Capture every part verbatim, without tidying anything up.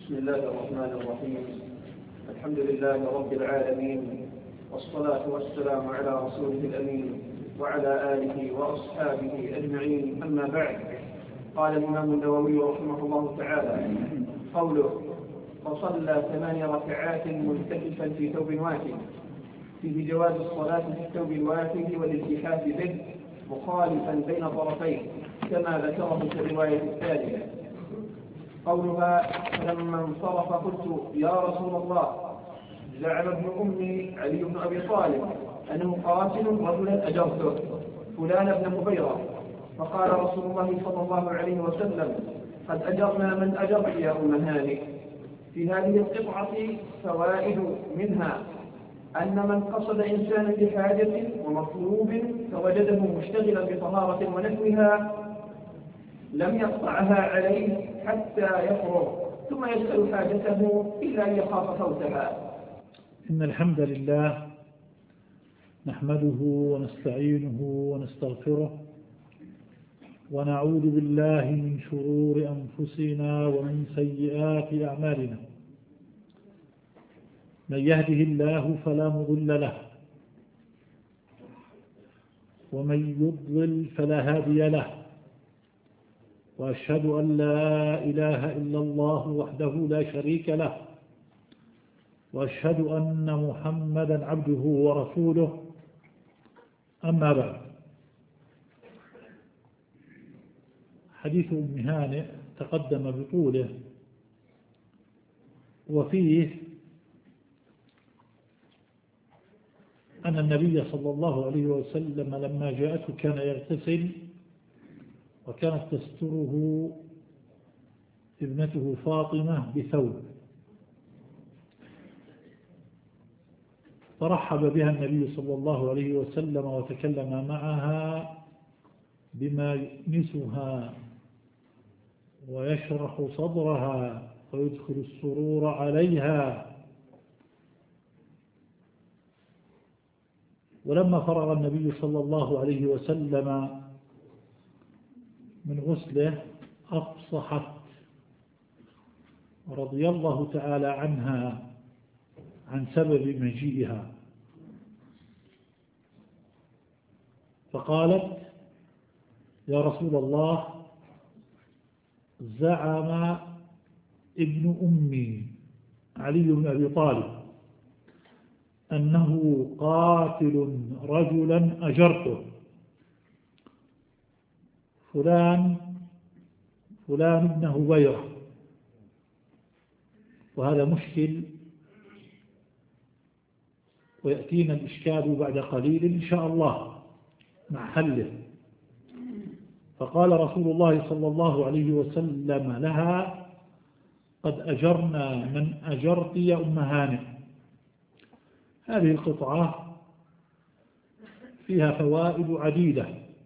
بسم الله الرحمن الرحيم. الحمد لله رب العالمين، والصلاة والسلام على رسوله الأمين وعلى آله وأصحابه أجمعين، أما بعد. قال الإمام النووي رحمه الله تعالى: قوله: فصلى ثمان ركعات ملتفتا في ثوب واحد، فيه جواز الصلاة في الثوب الواحد والالتحاف به مخالفا بين طرفين كما ذكره في الرواية الثانية. قولها: فلما انصرف قلت يا رسول الله، زعم ابن أمي علي بن أبي طالب أنه قاتل رجلا أجرته فلان بن مغيرة، فقال رسول الله صلى الله عليه وسلم: قد أجرنا من أجرت يا أم هانئ. في هذه القطعة فوائد، منها أن من قصد إنسانا لحاجة ومطلوب فوجده مشتغلا بطهارة ونحوها لم يقطعها عليه حتى يفرغ ثم يسأل حاجته إلا أن يخاف فوتها. إن الحمد لله نحمده ونستعينه ونستغفره ونعوذ بالله من شرور أنفسنا ومن سيئات أعمالنا. من يهده الله فلا مضل له ومن يضلل فلا هادي له، وأشهد أن لا إله إلا الله وحده لا شريك له، وأشهد أن محمدا عبده ورسوله. أما بعد، حديث أم هانئ تقدم بطوله، وفيه أن النبي صلى الله عليه وسلم لما جاءته كان يغتسل، وكانت تستره ابنته فاطمة بثوب، فرحب بها النبي صلى الله عليه وسلم وتكلم معها بما يؤنسها ويشرح صدرها ويدخل السرور عليها. ولما فرغ النبي صلى الله عليه وسلم من غسله أفصحت رضي الله تعالى عنها عن سبب مجيئها، فقالت: يا رسول الله، زعم ابن أمي علي بن أبي طالب أنه قاتل رجلا أجرته فلان فلان ابن هبيرة. وهذا مشكل، ويأتينا الإشكال بعد قليل إن شاء الله مع حله. فقال رسول الله صلى الله عليه وسلم لها: قد أجرنا من أجرت يا أم هانئ. هذه القطعة فيها فوائد عديدة.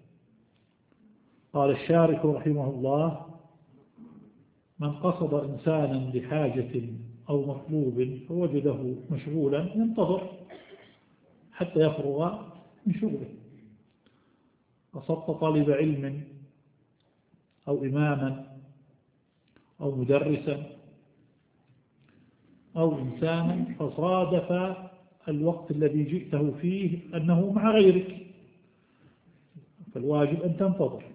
قال الشارح رحمه الله: من قصد إنسانا لحاجة أو مطلوب فوجده مشغولا ينتظر حتى يفرغ من شغله. قصدت طالب علم أو إماما أو مدرسا أو إنسانا فصادف الوقت الذي جئته فيه أنه مع غيرك، فالواجب أن تنتظر.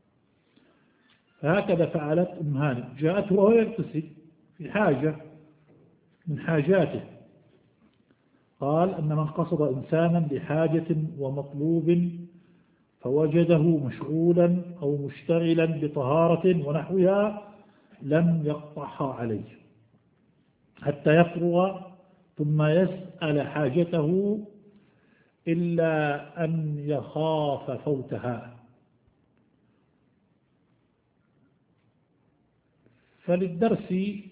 فهكذا فعلت أم هانئ، جاءته وهو يغتسل في حاجة من حاجاته. قال: أن من قصد إنسانا لحاجة ومطلوب فوجده مشغولا أو مشتغلا بطهارة ونحوها لم يقطعها عليه حتى يفرغ ثم يسأل حاجته إلا أن يخاف فوتها. فللدرس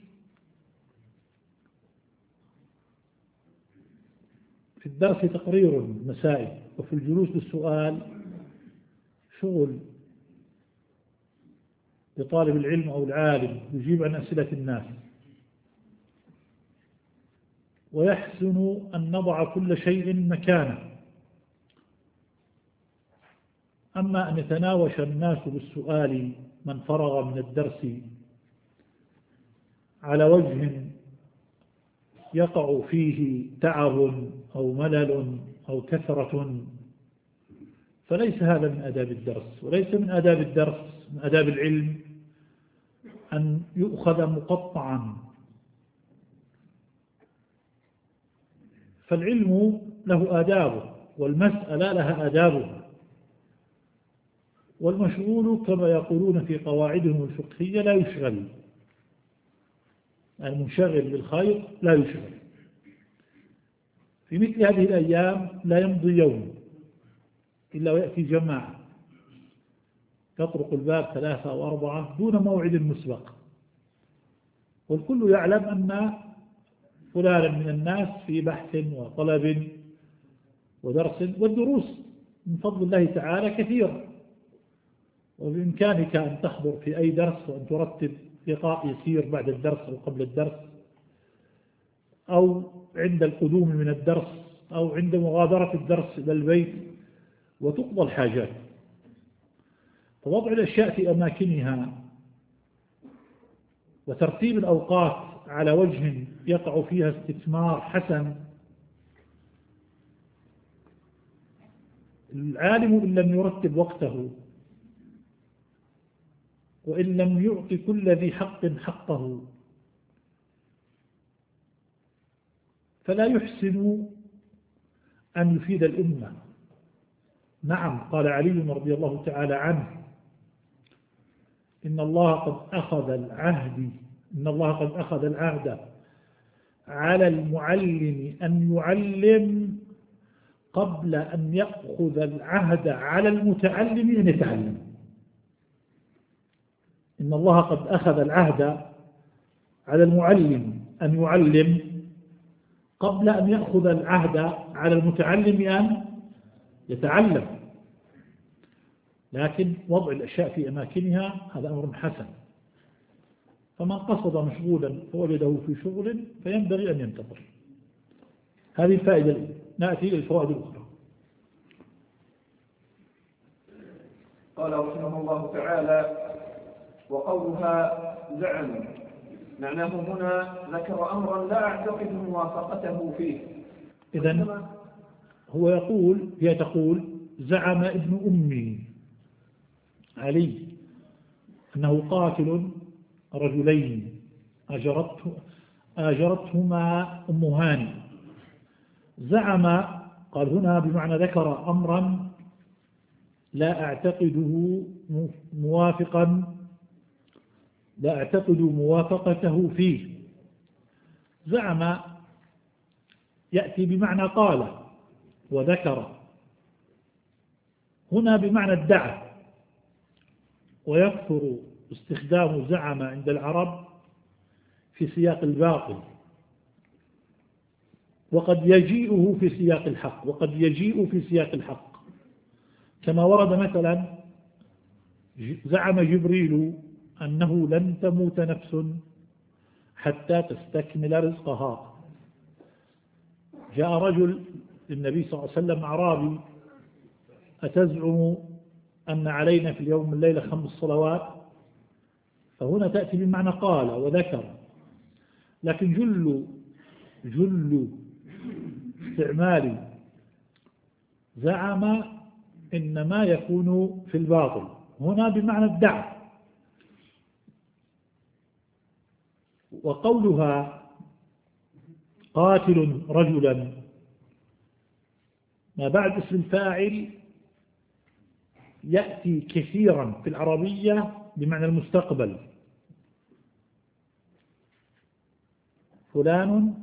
في الدرس تقرير مسائل، وفي الجلوس للسؤال شغل لطالب العلم أو العالم يجيب عن أسئلة الناس. ويحسن أن نضع كل شيء مكانه. أما أن يتناوش الناس بالسؤال من فرغ من الدرس على وجه يقع فيه تعب أو ملل أو كثرة فليس هذا من آداب الدرس، وليس من آداب الدرس من آداب العلم أن يؤخذ مقطعا. فالعلم له آدابه والمسألة لها آدابها، والمشغول كما يقولون في قواعدهم الفقهية لا يشغل، المنشغل بالخير لا يشغل. في مثل هذه الأيام لا يمضي يوم إلا ويأتي جماعة يطرق الباب ثلاثة أو أربعة دون موعد مسبق، والكل يعلم أن فلانا من الناس في بحث وطلب ودرس، والدروس من فضل الله تعالى كثيرة، وبإمكانك أن تحضر في أي درس وأن ترتب لقاء يسير بعد الدرس أو قبل الدرس أو عند القدوم من الدرس أو عند مغادرة الدرس إلى البيت وتقضى الحاجات. فوضع الأشياء في أماكنها وترتيب الأوقات على وجه يقع فيها استثمار حسن. العالم إن لم يرتب وقته وإن لم يعطي كل ذي حق حقه فلا يحسن أن يفيد الأمة. نعم، قال علي رضي الله تعالى عنه: إن الله قد أخذ العهد إن الله قد أخذ العهد على المعلم أن يعلم قبل أن يأخذ العهد على المتعلم أن يتعلم. إن الله قد أخذ العهد على المعلم أن يعلم قبل أن يأخذ العهد على المتعلم أن يتعلم. لكن وضع الأشياء في أماكنها هذا أمر حسن، فمن قصد مشغولا فوجده في شغل فينبغي أن ينتظر. هذه الفائدة. نأتي إلى الفوائد الأخرى. قال رحمه الله تعالى: وقولها زعم معناه هنا ذكر أمرا لا أعتقد موافقته فيه. إذن هو يقول هي تقول زعم ابن أمي علي أنه قاتل رجلين أجرته آجرتهما أم هاني. زعم قال هنا بمعنى ذكر أمرا لا أعتقده موافقا لا أعتقد موافقته فيه. زعم يأتي بمعنى قال وذكر، هنا بمعنى ادعى، ويكثر استخدام زعم عند العرب في سياق الباطل، وقد يجيءه في سياق الحق وقد يجيء في سياق الحق، كما ورد مثلا زعم جبريل أنه لن تموت نفس حتى تستكمل رزقها. جاء رجل للنبي صلى الله عليه وسلم أعرابي: أتزعم أن علينا في اليوم والليلة خمس صلوات؟ فهنا تأتي بمعنى قال وذكر، لكن جل جل استعمال زعم إنما يكون في الباطل، هنا بمعنى ادعى. وقولها قاتل رجلا ما بعد اسم الفاعل يأتي كثيرا في العربية بمعنى المستقبل. فلان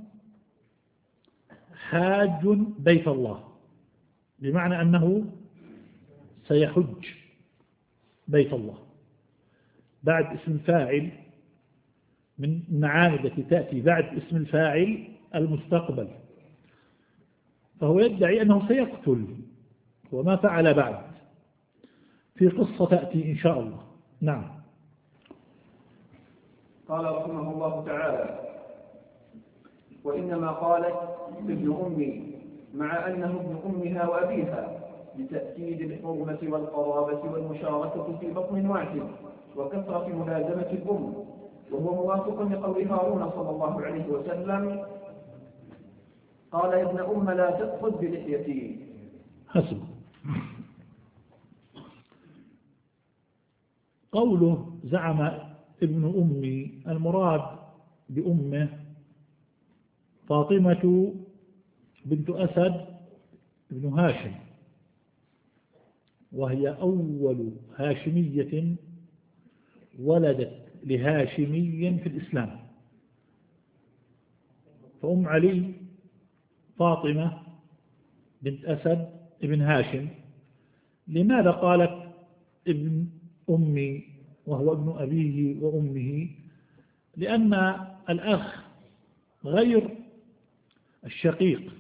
حاج بيت الله، بمعنى أنه سيحج بيت الله. بعد اسم الفاعل من المعاني التي تأتي بعد اسم الفاعل المستقبل، فهو يدعي أنه سيقتل وما فعل بعد، في قصة تأتي إن شاء الله. نعم. قال رحمه الله تعالى: وإنما قالت ابن أمي مع أنه ابن أمها وأبيها لتأكيد الحرمة والقرابة والمشاركة في بطن واحد وكثرة ملازمة الأم، وهو موافق لقول هارون صلى الله عليه وسلم قال يا ابن أم لا تأخذ بلحيتي. حسب. قوله زعم ابن أمي المراد بأمه فاطمة بنت أسد بن هاشم، وهي أول هاشمية ولدت لهاشمي في الإسلام. فأم علي فاطمة بنت أسد بن هاشم. لماذا قالت ابن أمي وهو ابن أبيه وأمه؟ لأن الأخ غير الشقيق،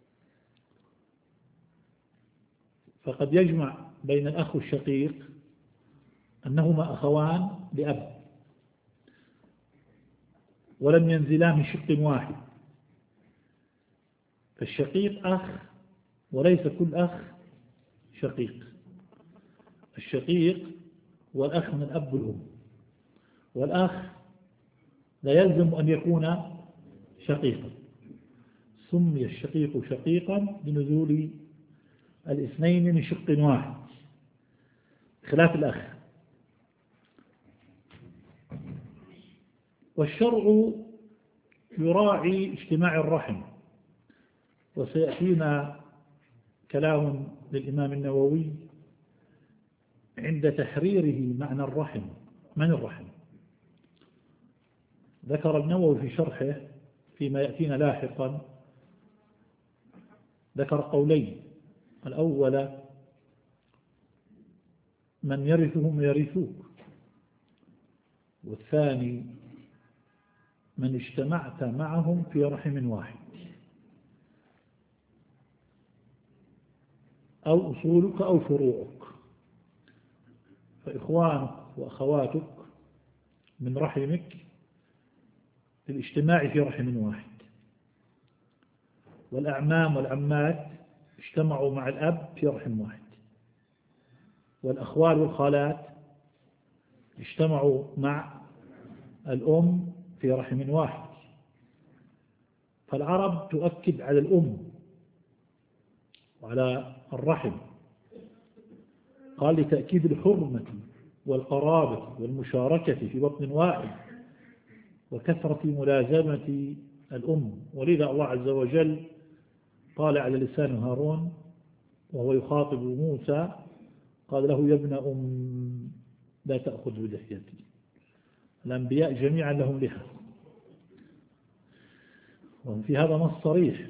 فقد يجمع بين الأخ والشقيق أنهما أخوان لأب ولم ينزلا من شق واحد، فالشقيق أخ وليس كل أخ شقيق. الشقيق والأخ من الأب والأم، والأخ لا يلزم أن يكون شقيقا. سمي الشقيق شقيقا لنزول الاثنين من شق واحد خلاف الأخ. والشرع يراعي اجتماع الرحم، وسيأتينا كلام للإمام النووي عند تحريره معنى الرحم. من الرحم؟ ذكر النووي في شرحه فيما يأتينا لاحقا، ذكر قولين: الأول من يرثهم يرثوك، والثاني من اجتمعت معهم في رحم واحد، أو أصولك أو فروعك، فإخوانك وأخواتك من رحمك للاجتماع في رحم واحد، والأعمام والعمات اجتمعوا مع الأب في رحم واحد، والأخوال والخالات اجتمعوا مع الأم في رحم واحد. فالعرب تؤكد على الأم وعلى الرحم، قال لتأكيد الحرمة والقرابة والمشاركة في بطن واحد وكثرة ملازمة الأم. ولذا الله عز وجل قال على لسان هارون وهو يخاطب موسى، قال له يا ابن أم لا تأخذ بلحيتي. الأنبياء جميعا لهم لحى، وفي هذا نص صريح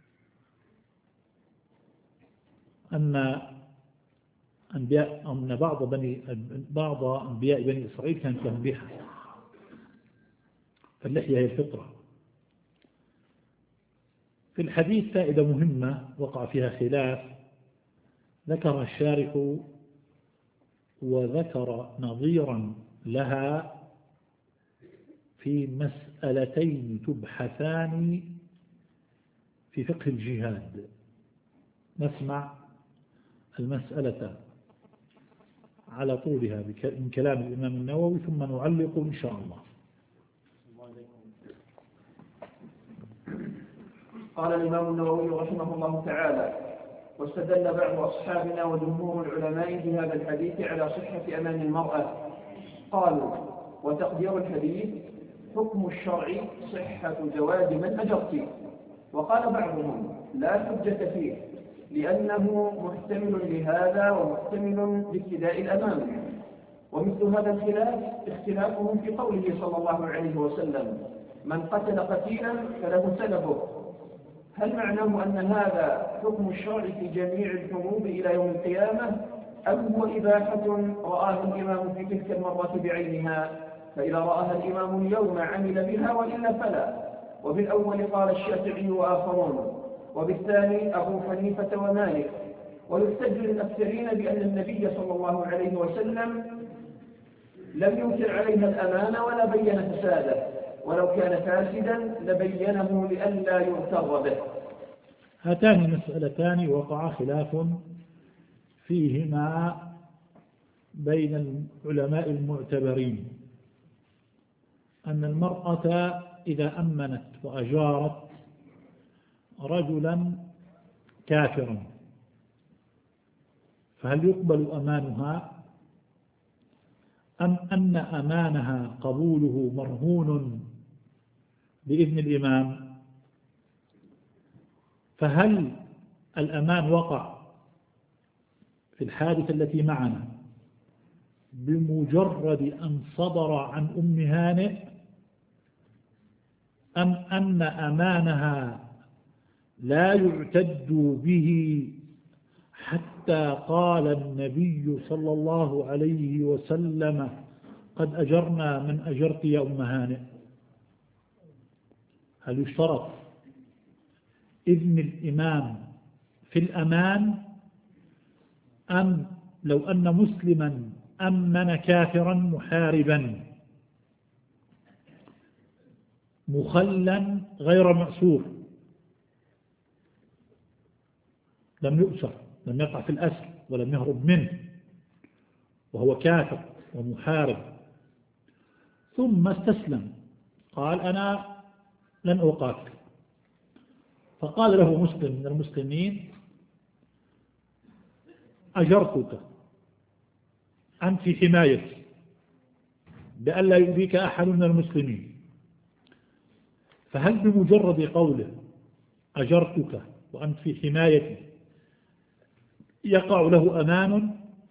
أن أنبياء أن بعض بني بعض أنبياء بني إسرائيل كانت لهم لحى، فاللحية هي الفطرة. في الحديث فائدة مهمة وقع فيها خلاف ذكر الشارح وذكر نظيرا لها في مسألتين تبحثان في فقه الجهاد. نسمع المسألة على طولها من كلام الإمام النووي ثم نعلق إن شاء الله. قال الإمام النووي رحمه الله تعالى: واستدل بعض أصحابنا وجمهور العلماء بهذا الحديث على صحة أمان المرأة. قالوا: وتقدير الحديث حكم الشرع صحة زواج من أجرت. وقال بعضهم: لا حجة فيه لأنه محتمل لهذا ومحتمل لابتداء الأمان. ومثل هذا الخلاف اختلافهم في قوله صلى الله عليه وسلم: من قتل قتيلا فله سلبه. هل معناه أن هذا حكم الشرع في جميع الحروب إلى يوم القيامة، أم هو إباحة رآها الإمام في تلك المرة بعينها، فإذا رآها الإمام اليوم عمل بها وإلا فلا؟ وبالأول قال الشافعي وآخرون، وبالثاني أبو حنيفة ومالك. ويحتج للأكثرين بأن النبي صلى الله عليه وسلم لم ينكر عليها الأمانة ولا بين فساده، ولو كان فاسدا لبينه لئلا يغتر به. هاتان المسألتان وقع خلاف فيهما بين العلماء المعتبرين. أن المرأة إذا أمنت وأجارت رجلا كافرا فهل يقبل أمانها أم أن أمانها قبوله مرهون بإذن الإمام؟ فهل الأمان وقع في الحادثة التي معنا بمجرد أن صدر عن أم هانئ أم أن أمانها لا يعتد به حتى قال النبي صلى الله عليه وسلم قد أجرنا من أجرت يا أم هانئ؟ هل يشترط إذن الإمام في الأمان أم لو أن مسلما أمن كافرا محاربا مخلا غير مأسور لم يؤسر لم يقع في الأسر ولم يهرب منه وهو كافر ومحارب ثم استسلم قال أنا لن أقاتل فقال له مسلم من المسلمين أجرتك أنت في حمايتي بأن لا يؤذيك أحد من المسلمين فهل بمجرد قوله أجرتك وأنت في حمايتي يقع له أمان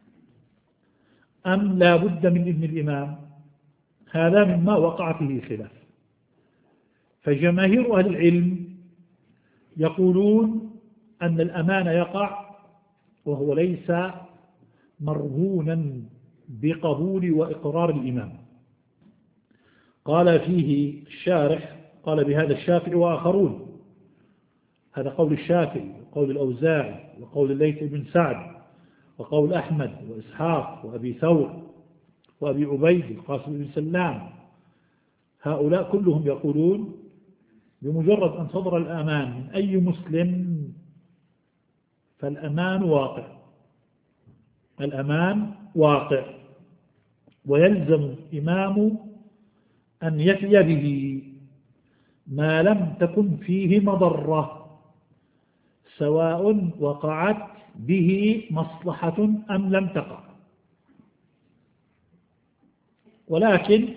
أم لا بد من إذن الإمام؟ هذا مما وقع فيه خلاف. فجماهير أهل العلم يقولون أن الأمان يقع وهو ليس مرهونا بقبول وإقرار الإمام. قال فيه الشارح قال بهذا الشافعي وآخرون، هذا قول الشافعي وقول الأوزاعي وقول الليث بن سعد وقول أحمد وإسحاق وأبي ثور وأبي عبيد القاسم بن سلام، هؤلاء كلهم يقولون بمجرد أن صدر الأمان من أي مسلم فالأمان واقع، الأمان واقع، ويلزم الإمام أن يفي به ما لم تكن فيه مضرة سواء وقعت به مصلحة أم لم تقع. ولكن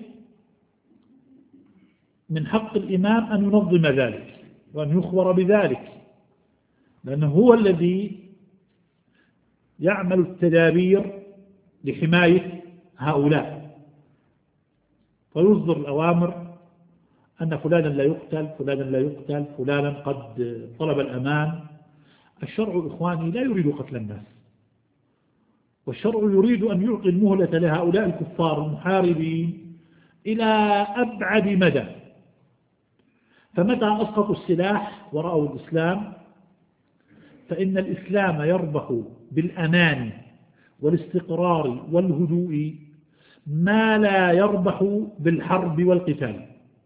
من حق الإمام أن ينظم ذلك وأن يخبر بذلك، لأنه هو الذي يعمل التدابير لحماية هؤلاء، فيصدر الأوامر أن فلانا لا يقتل، فلانا لا يقتل، فلانا قد طلب الأمان. الشرع إخواني لا يريد قتل الناس، والشرع يريد أن يعطي المهلة لهؤلاء الكفار المحاربين إلى أبعد مدى. فمتى أسقطوا السلاح ورأوا الإسلام فإن الإسلام يربح بالأمان والاستقرار والهدوء ما لا يربح بالحرب والقتال.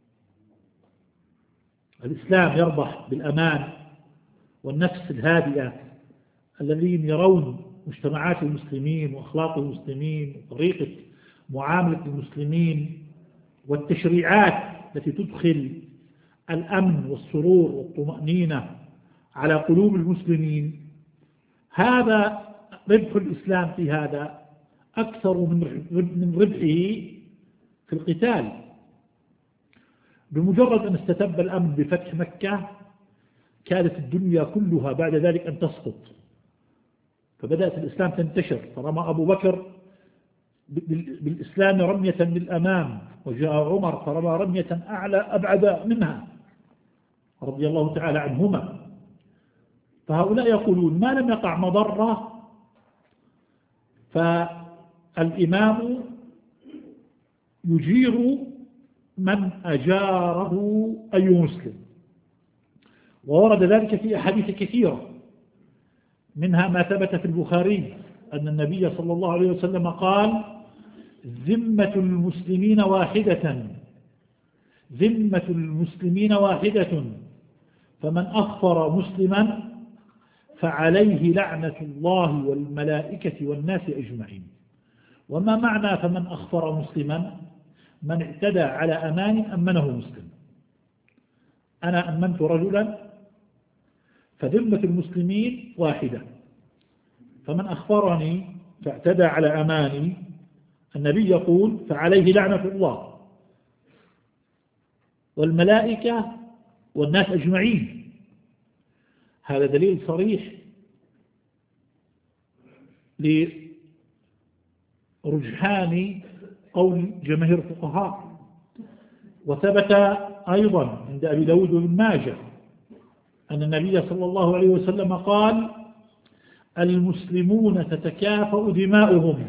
الإسلام يربح بالأمان والنفس الهادئة، الذين يرون مجتمعات المسلمين وأخلاق المسلمين وطريقة معاملة المسلمين والتشريعات التي تدخل الأمن والسرور والطمأنينة على قلوب المسلمين. هذا ربح الإسلام في هذا أكثر من ربحه في القتال. بمجرد أن استتب الأمن بفتح مكة كانت الدنيا كلها بعد ذلك أن تسقط، فبدأت الإسلام تنتشر، فرمى أبو بكر بالإسلام رمية للأمام، وجاء عمر فرمى رمية أعلى أبعد منها رضي الله تعالى عنهما. فهؤلاء يقولون ما لم يقع مضرة فالإمام يجير من أجاره أي مسلم، وورد ذلك في أحاديث كثيرة، منها ما ثبت في البخاري أن النبي صلى الله عليه وسلم قال: ذمة المسلمين واحدة ذمة المسلمين واحدة فمن أخفر مسلما فعليه لعنة الله والملائكة والناس أجمعين. وما معنى فمن أخفر مسلما؟ من اعتدى على أمان أمنه مسلم. أنا أمنت رجلا فذمة المسلمين واحدة، فمن أخبرني فاعتدى على أماني النبي يقول فعليه لعنة الله والملائكة والناس أجمعين. هذا دليل صريح لرجحان قول جماهير الفقهاء. وثبت أيضا عند أبي داود بن ماجه أن النبي صلى الله عليه وسلم قال المسلمون تتكافأ دماؤهم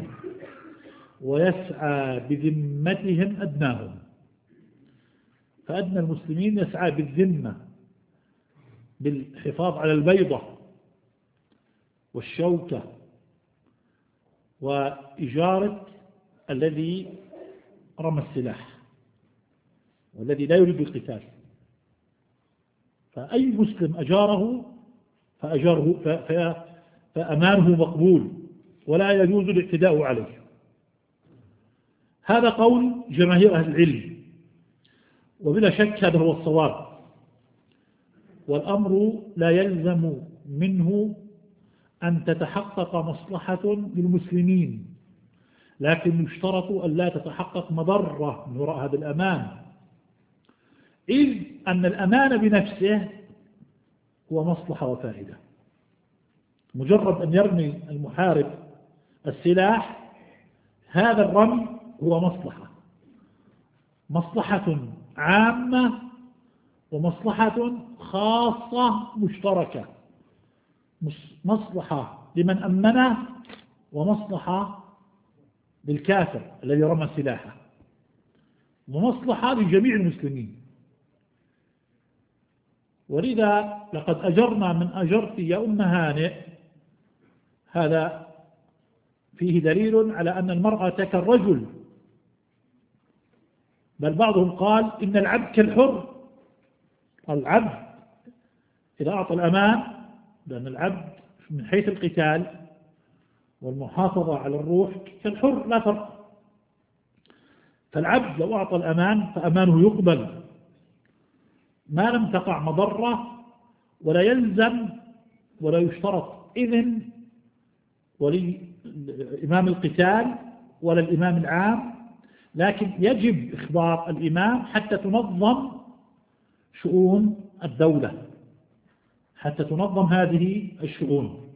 ويسعى بذمتهم أدناهم. فأدنى المسلمين يسعى بالذمة بالحفاظ على البيضة والشوكة وإجارة الذي رمى السلاح والذي لا يريد القتال. فأي مسلم أجاره فأجاره فأمانه مقبول ولا يجوز الاعتداء عليه. هذا قول جماهير أهل العلم، وبلا شك هذا هو الصواب. والأمر لا يلزم منه أن تتحقق مصلحة للمسلمين، لكن يشترط أن لا تتحقق مضرة من وراء هذا الأمان، إذ أن الأمان بنفسه هو مصلحة وفائدة. مجرد أن يرمي المحارب السلاح هذا الرمي هو مصلحة، مصلحة عامة ومصلحة خاصة مشتركة، مصلحة لمن أمنه ومصلحة للكافر الذي رمى سلاحه ومصلحة لجميع المسلمين. ولذا لقد أجرنا من أجرت يا أم هانئ هذا فيه دليل على أن المرأة كالرجل، بل بعضهم قال إن العبد كالحر. العبد إذا أعطى الأمان، لأن العبد من حيث القتال والمحافظة على الروح كالحر لا فرق. فالعبد لو أعطى الأمان فأمانه يقبل ما لم تقع مضرة، ولا يلزم ولا يشترط إذن ولإمام القتال ولا الإمام العام، لكن يجب إخبار الإمام حتى تنظم شؤون الدولة، حتى تنظم هذه الشؤون.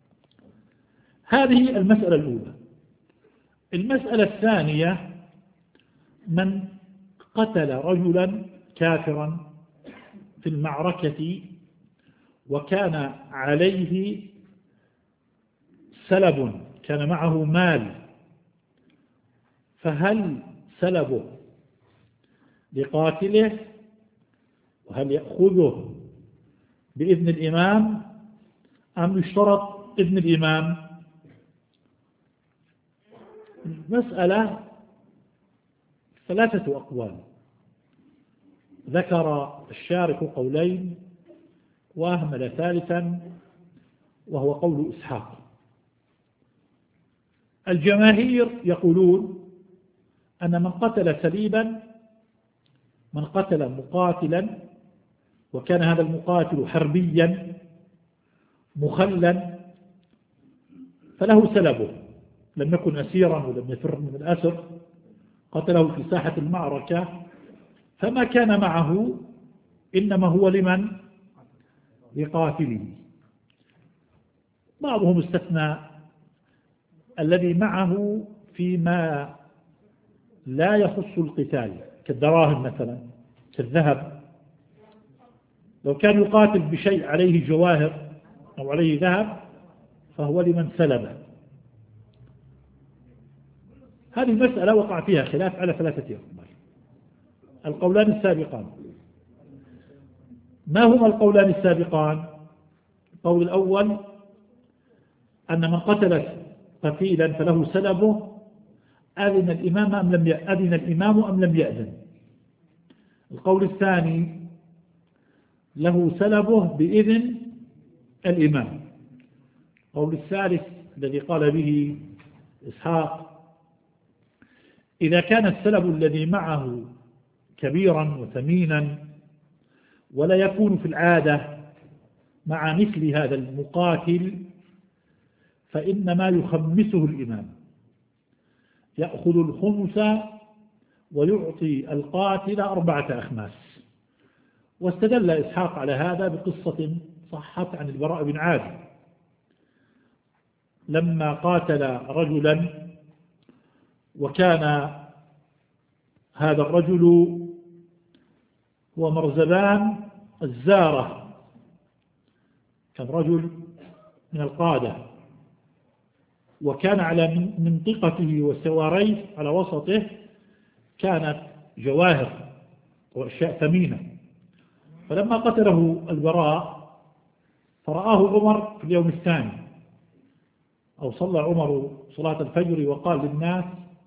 هذه المسألة الأولى. المسألة الثانية: من قتل رجلا كافرا في المعركة وكان عليه سلب، كان معه مال، فهل سلبه لقاتله وهل يأخذه بإذن الإمام أم يشترط إذن الإمام؟ المسألة ثلاثة أقوال، ذكر الشارح قولين وأهمل ثالثا وهو قول إسحاق. الجماهير يقولون أن من قتل سليبا، من قتل مقاتلا وكان هذا المقاتل حربيا مخلا فله سلبه، لم يكن أسيرا ولم يفر من الأسر، قتله في ساحة المعركة، فما كان معه إنما هو لمن؟ لقاتله. بعضهم استثنى الذي معه فيما لا يخص القتال كالدراهم مثلا، كالذهب، لو كان يقاتل بشيء عليه جواهر أو عليه ذهب فهو لمن سلبه. هذه المسألة وقع فيها خلاف على ثلاثة أقوال. القولان السابقان ما هما القولان السابقان؟ القول الأول أن من قتل قتيلا فله سلبه، أذن الإمام أم لم يأذن الإمام أم لم يأذن. القول الثاني له سلبه بإذن الإمام. القول الثالث الذي قال به إسحاق إذا كان السلب الذي معه كبيرا وثمينا ولا يكون في العادة مع مثل هذا المقاتل، فإنما يخمسه الإمام، يأخذ الخمس ويعطي القاتل أربعة أخماس. واستدل إسحاق على هذا بقصة صحت عن البراء بن عازب لما قاتل رجلا، وكان هذا الرجل هو مرزبان الزارة، كان رجل من القادة، وكان على منطقته وسواريه على وسطه كانت جواهر وأشياء ثمينة. فلما قتله البراء فرآه عمر في اليوم الثاني، أو صلى عمر صلاة الفجر وقال للناس: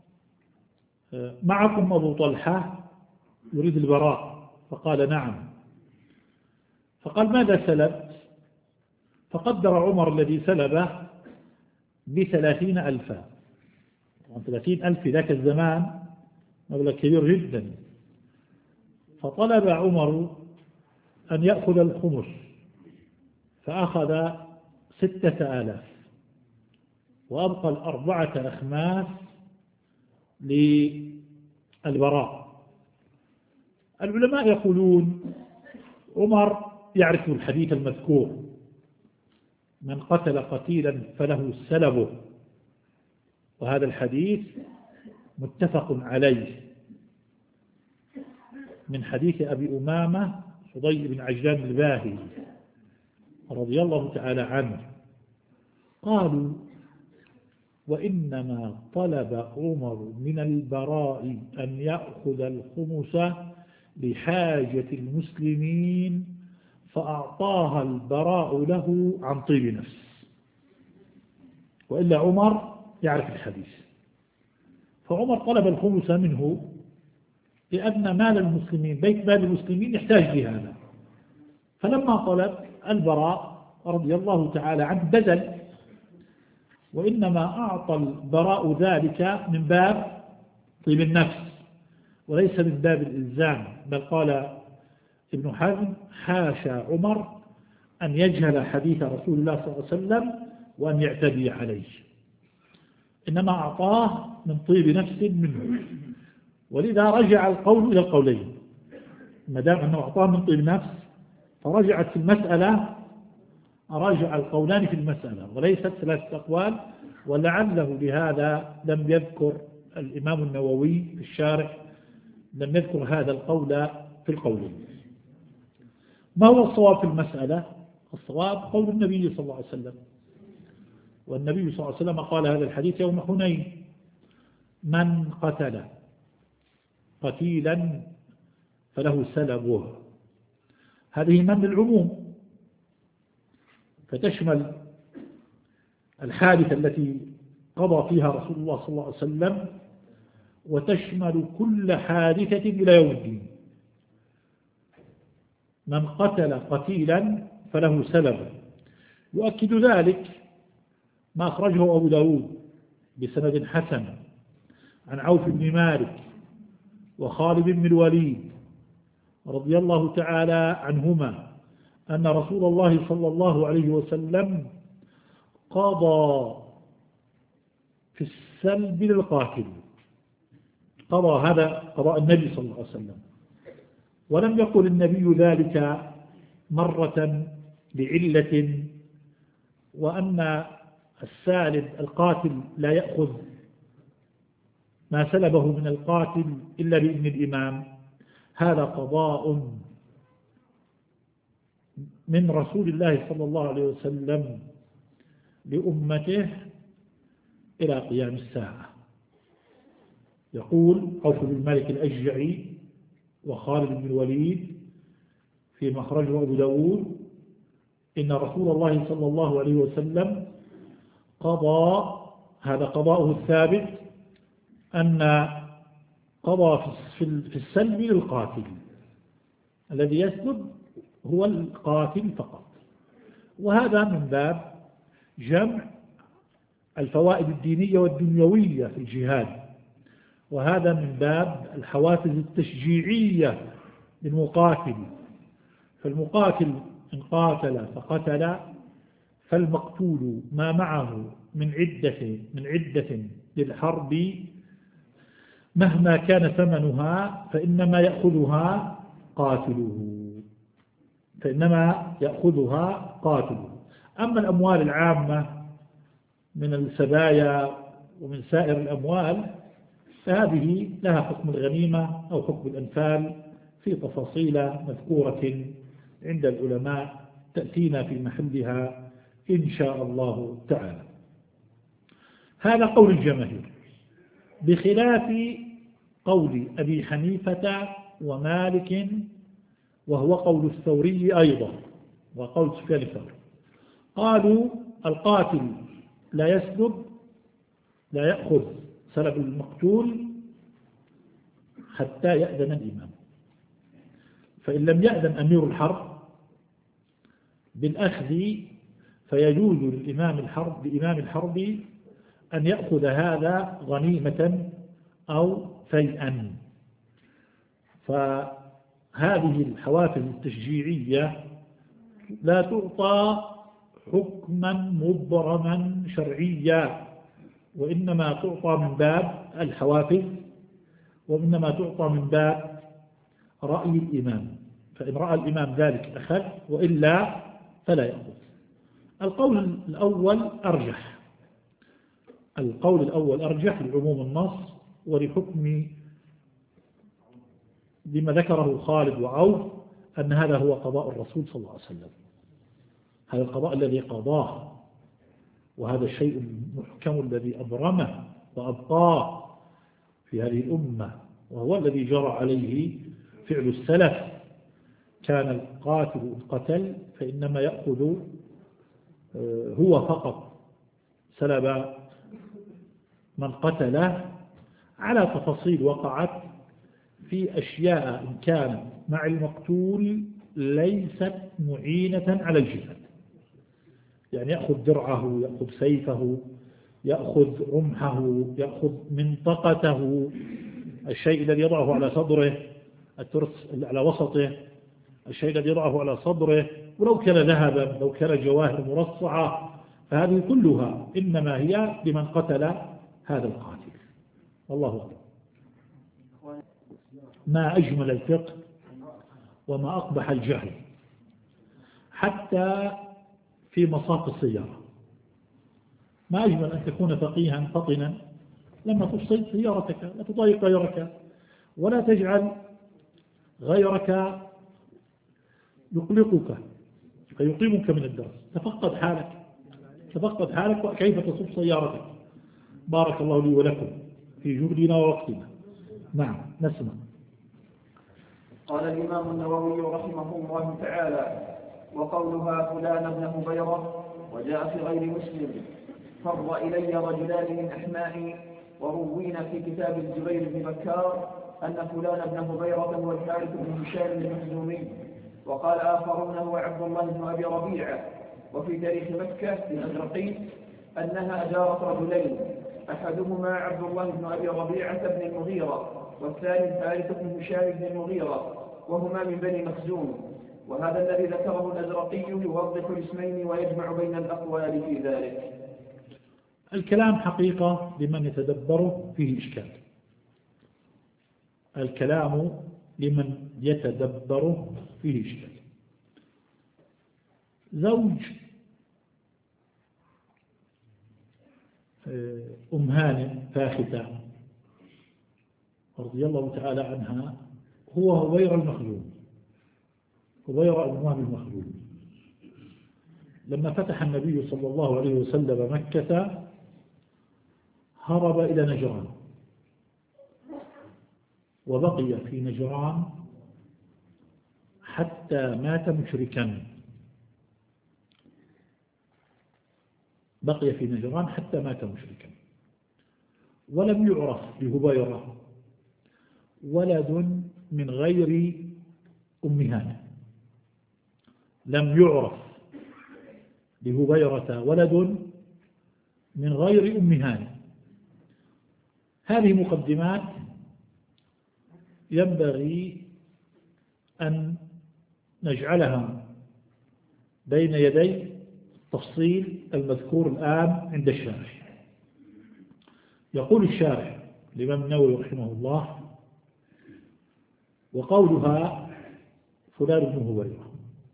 معكم أبو طلحة يريد البراء؟ فقال: نعم. فقال: ماذا سلبت؟ فقدر عمر الذي سلبه بثلاثين ألفا. ثلاثين ألف في ذاك الزمان مبلغ كبير جدا. فطلب عمر أن يأخذ الخمس، فأخذ ستة آلاف وأبقى الأربعة أخماس للبراء. العلماء يقولون عمر يعرف الحديث المذكور: من قتل قتيلا فله سلبه، وهذا الحديث متفق عليه من حديث أبي أمامة فضيل بن عجلان الباهلي رضي الله تعالى عنه. قالوا: وإنما طلب عمر من البراء أن يأخذ الخمس لحاجة المسلمين، فأعطاها البراء له عن طيب نفس، وإلا عمر يعرف الحديث. فعمر طلب الخمس منه لأن مال المسلمين، بيت مال المسلمين يحتاج لهذا. فلما طلب البراء رضي الله تعالى عنه بذل، وإنما أعطى البراء ذلك من باب طيب النفس وليس من باب الإلزام. بل قال ابن حزم: حاشا عمر أن يجهل حديث رسول الله صلى الله عليه وسلم وأن يعتدي عليه، إنما أعطاه من طيب نفس منه. ولذا رجع القول إلى القولين، ما دام أنه أعطاه من طيب نفس فرجعت في المسألة، رجع القولان في المسألة وليست ثلاثة أقوال. ولعله لهذا لم يذكر الإمام النووي في الشارح لم يذكر هذا القول في القولين. ما هو الصواب في المسألة؟ الصواب قول النبي صلى الله عليه وسلم، والنبي صلى الله عليه وسلم قال هذا الحديث يوم حنين: من قتل قتيلا فله سلبه. هذه من للعموم، فتشمل الحادثة التي قضى فيها رسول الله صلى الله عليه وسلم، وتشمل كل حادثة إلى يوم الدين. من قتل قتيلا فله سلبه. يؤكد ذلك ما أخرجه أبو داود بسند حسن عن عوف بن مالك وخالد بن الوليد رضي الله تعالى عنهما أن رسول الله صلى الله عليه وسلم قضى في السلب للقاتل. قضى هذا قضاء النبي صلى الله عليه وسلم، ولم يقل النبي ذلك مرة لعلة، وأن السالب القاتل لا يأخذ ما سلبه من القاتل إلا بإذن الإمام. هذا قضاء من رسول الله صلى الله عليه وسلم لأمته إلى قيام الساعة. يقول عوف بن مالك الأشجعي وخالد بن الوليد في مخرجه أبو داود: إن رسول الله صلى الله عليه وسلم قضى، هذا قضاؤه الثابت، أن قضى في السلب للقاتل. الذي يسلب هو القاتل فقط. وهذا من باب جمع الفوائد الدينية والدنيوية في الجهاد، وهذا من باب الحوافز التشجيعية للمقاتل. فالمقاتل إن قاتل فقتل فالمقتول ما معه من عدة من عدة للحرب مهما كان ثمنها فإنما يأخذها قاتله فإنما يأخذها قاتله. أما الأموال العامة من السبايا ومن سائر الأموال فهذه لها حكم الغنيمة أو حكم الأنفال في تفاصيل مذكورة عند العلماء تأتينا في محلها إن شاء الله تعالى. هذا قول الجماهير، بخلاف قول أبي حنيفة ومالك، وهو قول الثوري أيضا وقول سفيان الثوري. قالوا القاتل لا يسلب لا يأخذ سلب المقتول حتى يأذن الإمام، فإن لم يأذن أمير الحرب بالأخذ فيجوز للإمام الحرب لإمام الحرب أن يأخذ هذا غنيمة أو فيئا. فهذه الحوافز التشجيعية لا تعطى حكما مبرما شرعيا، وإنما تعطى من باب الحوافز، وإنما تعطى من باب رأي الإمام، فإن رأى الإمام ذلك أخذ وإلا فلا يأخذ. القول الأول أرجح القول الأول أرجح لعموم النص ولحكم لما ذكره خالد وعوف أن هذا هو قضاء الرسول صلى الله عليه وسلم، هذا القضاء الذي قضاه، وهذا الشيء المحكم الذي أبرمه وأبقاه في هذه الأمة، وهو الذي جرى عليه فعل السلف. كان القاتل القتل فإنما يأخذ هو فقط سلب من قتله، على تفاصيل وقعت في أشياء إن كانت مع المقتول ليست معينة على الجهاد، يعني يأخذ درعه، يأخذ سيفه، يأخذ رمحه، يأخذ منطقته، الشيء الذي يضعه على صدره، الترس على وسطه، الشيء الذي يضعه على صدره، ولو كان ذهبا، لو كان جواهر مرصعة، فهذه كلها إنما هي لمن قتل هذا القاتل. والله أعلم. ما أجمل الفقه وما أقبح الجهل، حتى في مساق السيارة. ما أجمل أن تكون فقيها فطنا لما تفصل سيارتك، لا تضايق غيرك، ولا تجعل غيرك يقلقك فيقيمك من الدرس. تفقد حالك تفقد حالك وكيف تصب سيارتك. بارك الله لي ولكم في جهدنا ووقتنا. نعم، نسمع. قال الإمام النووي رحمه الله تعالى: وقولها فلان ابن هبيرة وجاء في غير مسلم: فر إلي رجلان من أحمائي، وروينا في كتاب الزبير بن بكار أن فلان ابن هبيرة هو الحارث بن هشام المخزومي، وقال آخرون هو عبد الله بن أبي ربيعة. وفي تاريخ مكة الأزرقي أنها أجارت رجلين، أحدهما عبد الله بن أبي ربيعة بن المغيرة، والثاني الحارث بن هشام بن المغيرة، وهما من بني مخزوم. وهذا الذي ذكره الأزرقي يوضح الاسمين ويجمع بين الأقوال في ذلك. الكلام حقيقة لمن يتدبره فيه إشكال. الكلام لمن يتدبره فيه إشكال. زوج أم هانئ فاختة رضي الله تعالى عنها هو هبير المخزوم، هبير بن وهب المخزوم. لما فتح النبي صلى الله عليه وسلم مكة هرب إلى نجران، وبقي في نجران حتى مات مشركا. بقي في نجران حتى مات مشركا، ولم يعرف لهبيرة ولد من غير أم هانئ. لم يعرف لهبيرة ولد من غير أم هانئ. هذه مقدمات ينبغي أن نجعلها بين يدي التفصيل المذكور الآن عند الشارح. يقول الشارح الإمام النووي رحمه الله: وقولها فلان بن هبيرة.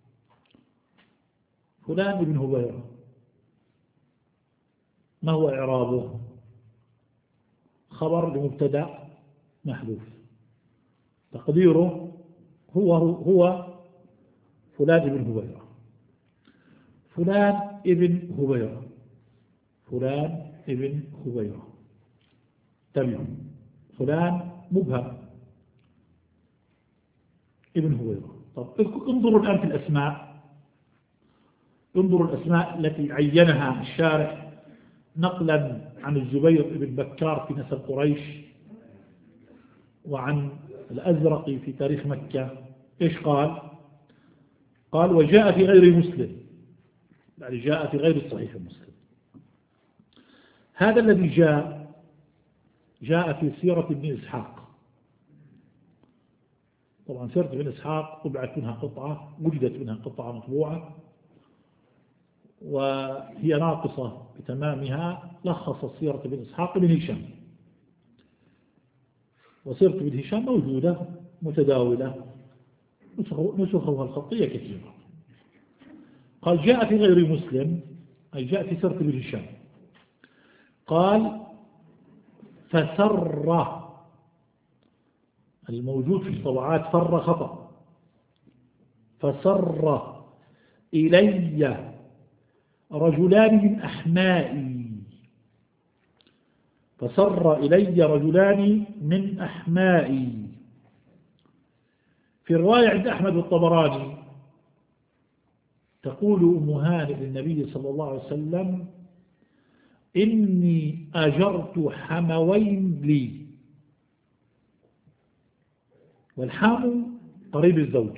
فلان بن هبيرة ما هو إعرابه؟ خبر لمبتدأ محذوف، تقديره هو هو فلان بن هبيرة. فلان ابن هبيرة، فلان ابن هبيرة، تمام. فلان مبهم ابن هبيرة. طب انظروا الآن في الأسماء، انظروا الأسماء التي عينها الشارح نقلا عن الزبير بن بكار في نسب قريش، وعن الأزرق في تاريخ مكة. إيش قال؟ قال: وجاء في غير مسلم، يعني جاء في غير الصحيح مسلم. هذا الذي جاء جاء في سيرة ابن إسحاق. طبعا سيرة ابن إسحاق طبعت منها قطعة، وجدت منها قطعة مطبوعة، وهي ناقصة بتمامها. لخص سيرة ابن إسحاق بن هشام، وسيرة ابن هشام موجودة متداولة، نسخها الخطية كثيرة. قال: جاء في غير مسلم، أي جاء في سيرة ابن هشام. قال: فسر، الموجود في الطبعات فر خطأ، فسر إلي رجلان من أحمائي، فسر إلي رجلان من أحمائي. في الرواية عند أحمد والطبراني تقول أم هانئ للنبي صلى الله عليه وسلم: إني أجرت حموين لي. والحام قريب الزوج،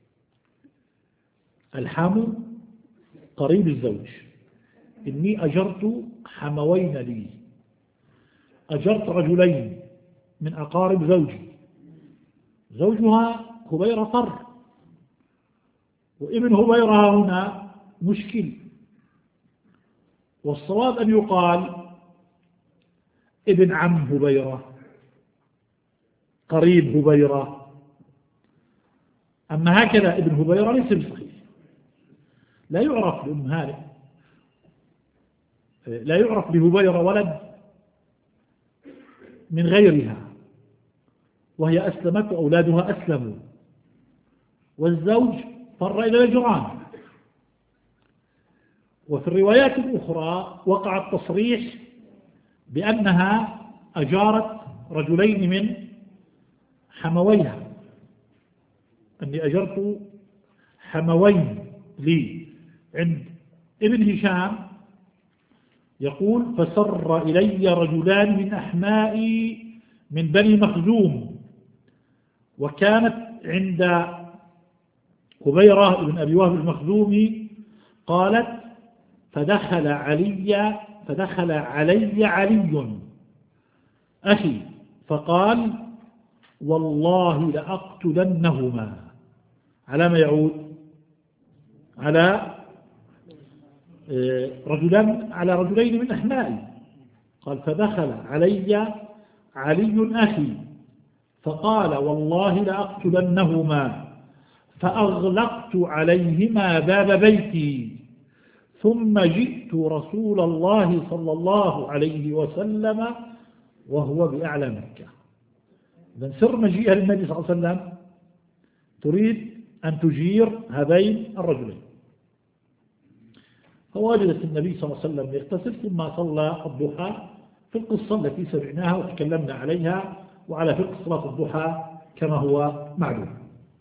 الحام قريب الزوج. إني أجرت حموين لي، أجرت رجلين من أقارب زوجي. زوجها هبيرة فر، وابن هبيرة هنا مشكل، والصواب أن يقال ابن عم هبيرة، قريب هبيرة. أما هكذا ابن هبيرة ليس بصحيح، لا يعرف لأم هانئ، لا يعرف لهبيرة ولد من غيرها، وهي أسلمت وأولادها أسلموا، والزوج فر إلى الجيران. وفي الروايات الأخرى وقع التصريح بأنها أجارت رجلين من حمويها، أني أجرت حموين لي. عند ابن هشام يقول: فسر إلي رجلان من أحمائي من بني مخزوم. وكانت عند هبيرة بن أبي وهب المخزومي قالت: فدخل علي فدخل علي علي أخي فقال: والله لأقتلنهما. على ما يعود؟ على رجلان على رجلين من أحمائي. قال: فدخل علي علي أخي فقال: والله لأقتلنهما. فأغلقت عليهما باب بيتي، ثم جئت رسول الله صلى الله عليه وسلم وهو بأعلى مكة. إذن سر مجيئها للنبي صلى الله عليه وسلم تريد أن تجير هذين الرجلين. فوجدت النبي صلى الله عليه وسلم يغتسل، ثم صلى الضحى في القصة التي سمعناها وتكلمنا عليها، وعلى فقه صلاة الضحى كما هو معلوم.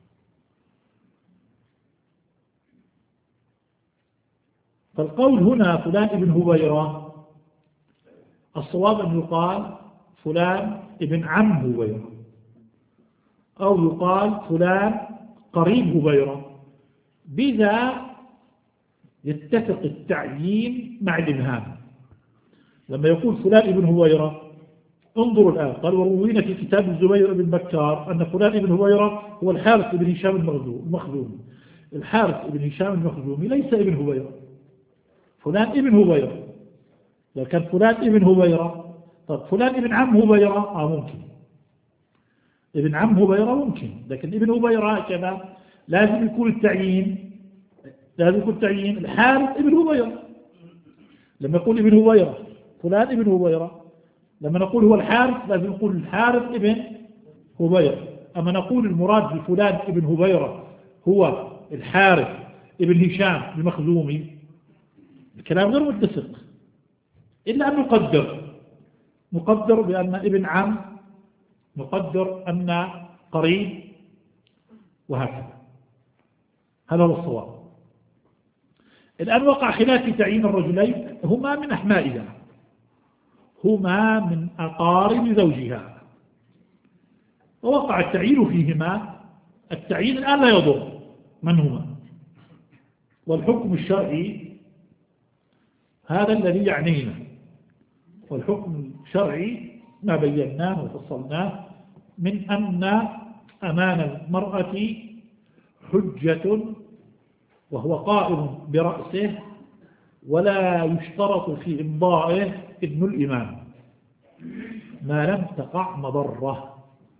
فالقول هنا فلان ابن هبيرة، الصواب أن يقال فلان ابن عم هبيرة، أو يقال فلان قريب هبيرة. بذا يتفق التعيين مع الإبهام. لما يقول فلان ابن هبيرة انظروا الآن. قال وروينا في كتاب الزبير بن بكار أن فلان بن هبيرة هو الحارث بن هشام المخزومي. الحارث بن هشام المخزومي ليس ابن هبيرة، فلان ابن هبيرة. لو كان فلان ابن هبيرة، طب فلان ابن عم هبيرة آه ممكن، ابن عم هبيرة ممكن، لكن ابن هبيرة كذا لازم يكون التعيين، لازم يكون التعيين الحارث ابن هبيرة. لما يقول ابن هبيرة فلان ابن هبيرة، لما نقول هو الحارث لازم نقول الحارث ابن هبيرة. أما نقول المراد بفلان ابن هبيرة هو الحارث ابن هشام المخزومي، الكلام غير متسق، إلا أن نقدر نقدر بأن ابن عم، نقدر أن قريب، وهكذا. هذا هو الصواب. الآن وقع خلاف في تعيين الرجلين، هما من أحمائها، هما من أقارب زوجها، ووقع التعيين فيهما. التعيين الآن لا يضر من هما، والحكم الشرعي هذا الذي يعنينا. والحكم الشرعي ما بيناه وفصلناه من أن أمان المرأة حجة وهو قائم برأسه، ولا يشترط في إمضائه إذن الإمام ما لم تقع مضرة.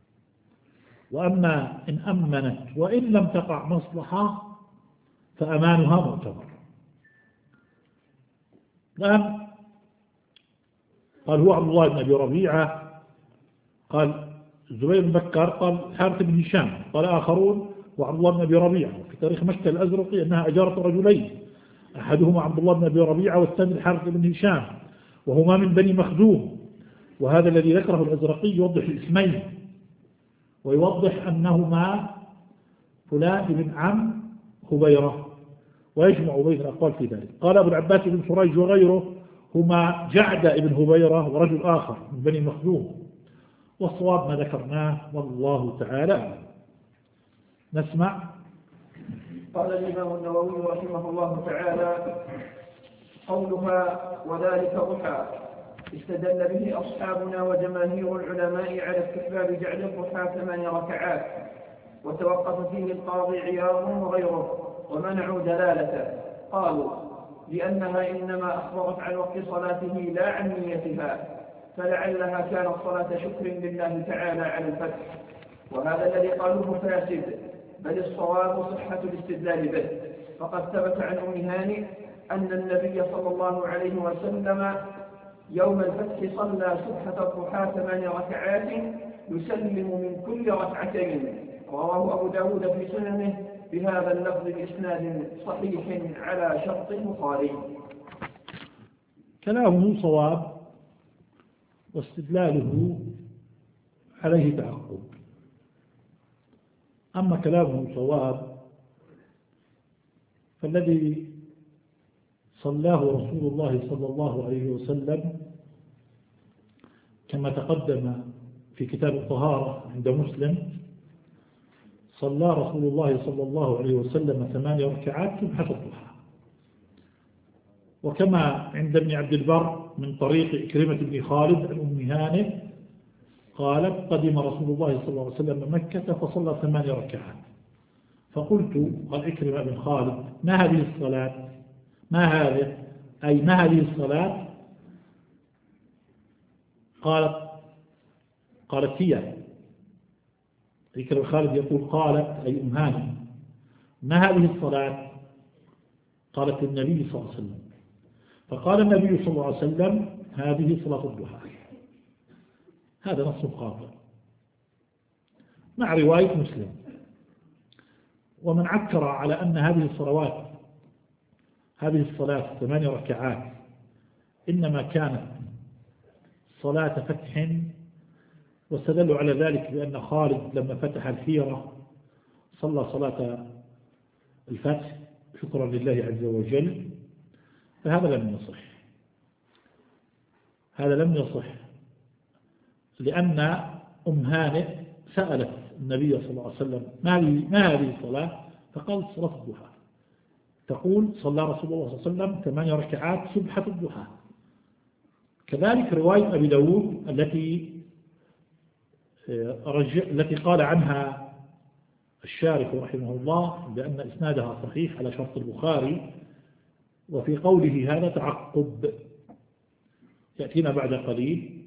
وأما إن أمنت وإن لم تقع مصلحة فأمانها معتبر. الآن قال هو عبد الله بن أبي ربيعة، قال الزبير بن بكر، قال حارث بن هشام، قال آخرون وعبد الله بن أبي ربيعة. في تاريخ مكة الأزرقي أنها أجارة رجلين، أحدهما عبد الله بن أبي ربيعة والثاني الحارث بن هشام، وهما من بني مخزوم. وهذا الذي ذكره الأزرقي يوضح الاسمين، ويوضح أنهما فلان بن عم هبيرة، ويجمع بين الأقوال في ذلك. قال أبو العباس بن سريج وغيره هما جعد بن هبيرة ورجل آخر من بني مخزوم، والصواب ما ذكرناه والله تعالى. نسمع. قال الإمام النووي رحمه الله تعالى: قولها وذلك ضحى استدل به أصحابنا وجماهير العلماء على استحباب جعل الضحى ثمان ركعات، وتوقف فيه القاضي عياض وغيره ومنعوا دلالته. قالوا لأنها إنما أخبرت عن وقت صلاته لا عن نيتها، فلعلها كانت صلاة شكر لله تعالى على الفتح، وهذا الذي قالوه فاسد، بل الصواب صحة الاستدلال به. فقد ثبت عن أم هانئ أن النبي صلى الله عليه وسلم يوم الفتح صلى سبحة الضحى ثمان ركعات يسلم من كل ركعتين، رواه أبو داود في سننه بهذا اللفظ بإسناد صحيح على شرط البخاري. كلامه صواب واستدلاله عليه تعقب. أما كلامه صواب فالذي صلاه رسول الله صلى الله عليه وسلم كما تقدم في كتاب الطهارة عند مسلم، صلى رسول الله صلى الله عليه وسلم ثمان ركعات سبحة الضحى. وكما عند ابن عبد البر من طريق إكرمة بن خالد عن أم هانئ قالت قدم رسول الله صلى الله عليه وسلم مكة فصلى ثمان ركعات، فقلت قال إكرمة بن خالد ما هذه الصلاة؟ ما هذه أي ما هذه الصلاة؟ قالت قالت هي إكرمة بن خالد يقول قالت أي أم هانئ ما هذه الصلاة؟ قالت النبي صلى الله عليه وسلم، فقال النبي صلى الله عليه وسلم هذه صلاة الضحى. هذا نص قاطع مع رواية مسلم. ومن عكر على أن هذه الصلوات هذه الصلاة ثمان ركعات إنما كانت صلاة فتح، واستدلوا على ذلك بأن خالد لما فتح الحيرة صلى صلاة الفتح شكرا لله عز وجل، فهذا لم يصح. هذا لم يصح لأن أم هانئ سألت النبي صلى الله عليه وسلم ما هذه الصلاة؟ فقال صلاة الضحى. تقول صلى رسول الله صلى الله عليه وسلم ثمان ركعات سبحة الضحى. كذلك رواية أبي داود التي التي قال عنها الشارح رحمه الله بأن إسنادها صحيح على شرط البخاري، وفي قوله هذا تعقب يأتينا بعد قليل.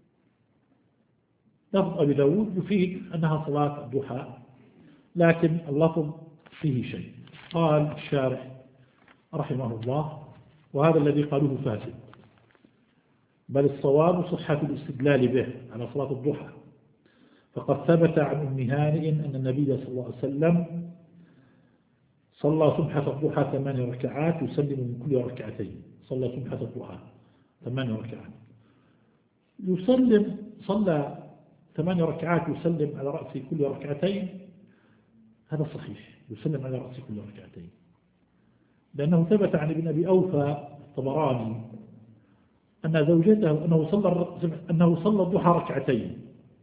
لفظ أبي داود يفيد أنها صلاة الضحى، لكن اللفظ فيه شيء. قال الشارح رحمه الله: وهذا الذي قالوه فاسد، بل الصواب صحة الاستدلال به على صلاة الضحى، فقد ثبت عن أم هانئ أن النبي صلى الله عليه وسلم صلى سبحة الضحى ثمان ركعات يسلم من كل ركعتين. صلى سبحة الضحى ثمان ركعات يسلم، صلى ثمان ركعات يسلم على رأس كل ركعتين، هذا صحيح، يسلم على رأس كل ركعتين، لأنه ثبت عن ابن أبي أوفى الطبراني أن زوجته أنه صلى أنه صلى الضحى ركعتين،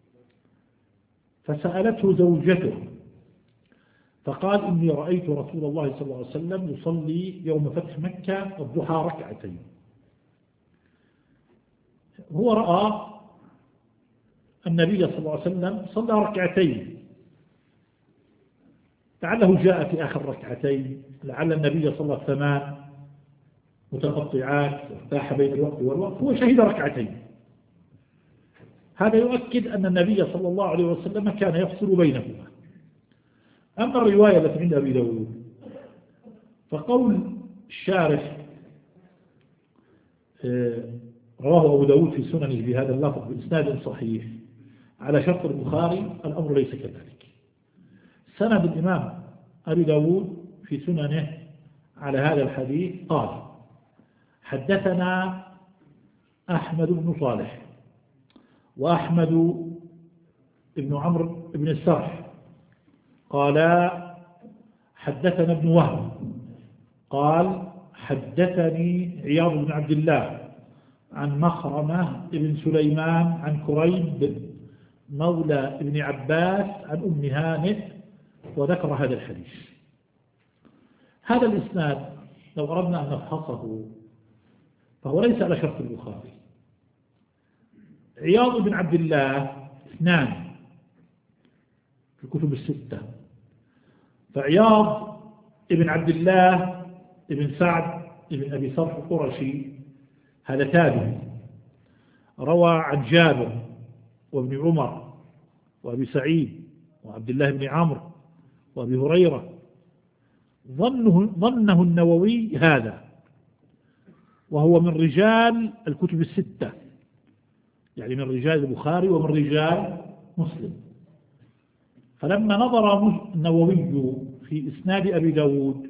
فسألته زوجته فقال: إني رأيت رسول الله صلى الله عليه وسلم يصلي يوم فتح مكة الضحى ركعتين. هو رأى النبي صلى الله عليه وسلم صلى ركعتين، لعله جاء في آخر ركعتين، لعل النبي صلى ثمان متقطعات ارتاح بين الوقت والوقت، هو شهد ركعتين. هذا يؤكد أن النبي صلى الله عليه وسلم كان يفصل بينهما. أما الرواية التي عند أبي داود فقول الشارح رواه أبو داود في سننه بهذا اللفظ بإسناد صحيح على شرط البخاري، الأمر ليس كذلك. سند الإمام أبي داود في سننه على هذا الحديث قال: حدثنا أحمد بن صالح وأحمد بن عمرو بن السرح قال حدثنا ابن وهب قال حدثني عياض بن عبد الله عن مخرمة بن سليمان عن كريب مولى ابن عباس عن أم هانئ، وذكر هذا الحديث. هذا الإسناد لو أردنا أن نفحصه فهو ليس على شرط البخاري. عياض بن عبد الله اثنان في الكتب الستة، فعياض ابن عبد الله ابن سعد ابن أبي صرح القرشي هذا تابعي، روى عن جابر وابن عمر وأبي سعيد وعبد الله بن عمرو وأبي هريرة. ظنه, ظنه النووي هذا، وهو من رجال الكتب الستة، يعني من رجال البخاري ومن رجال مسلم. فلما نظر النووي في إسناد أبي داود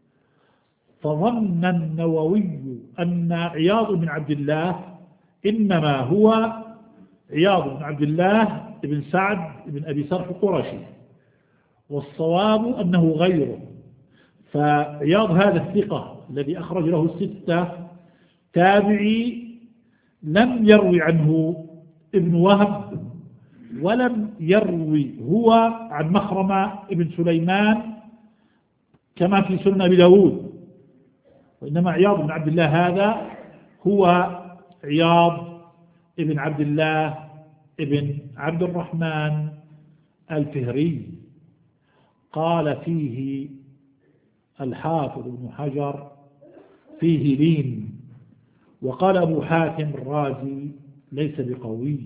فظن النووي أن عياض بن عبد الله إنما هو عياض بن عبد الله بن سعد بن أبي صرح القرشي، والصواب أنه غيره. فعياض هذا الثقة الذي أخرج له الستة تابعي لم يروي عنه ابن وهب، ولم يروي هو عن مخرمة ابن سليمان كما في سنن أبي داود، وإنما عياض بن عبد الله هذا هو عياض ابن عبد الله ابن عبد الرحمن الفهري. قال فيه الحافظ ابن حجر فيه لين، وقال أبو حاتم الرازي ليس بقوي،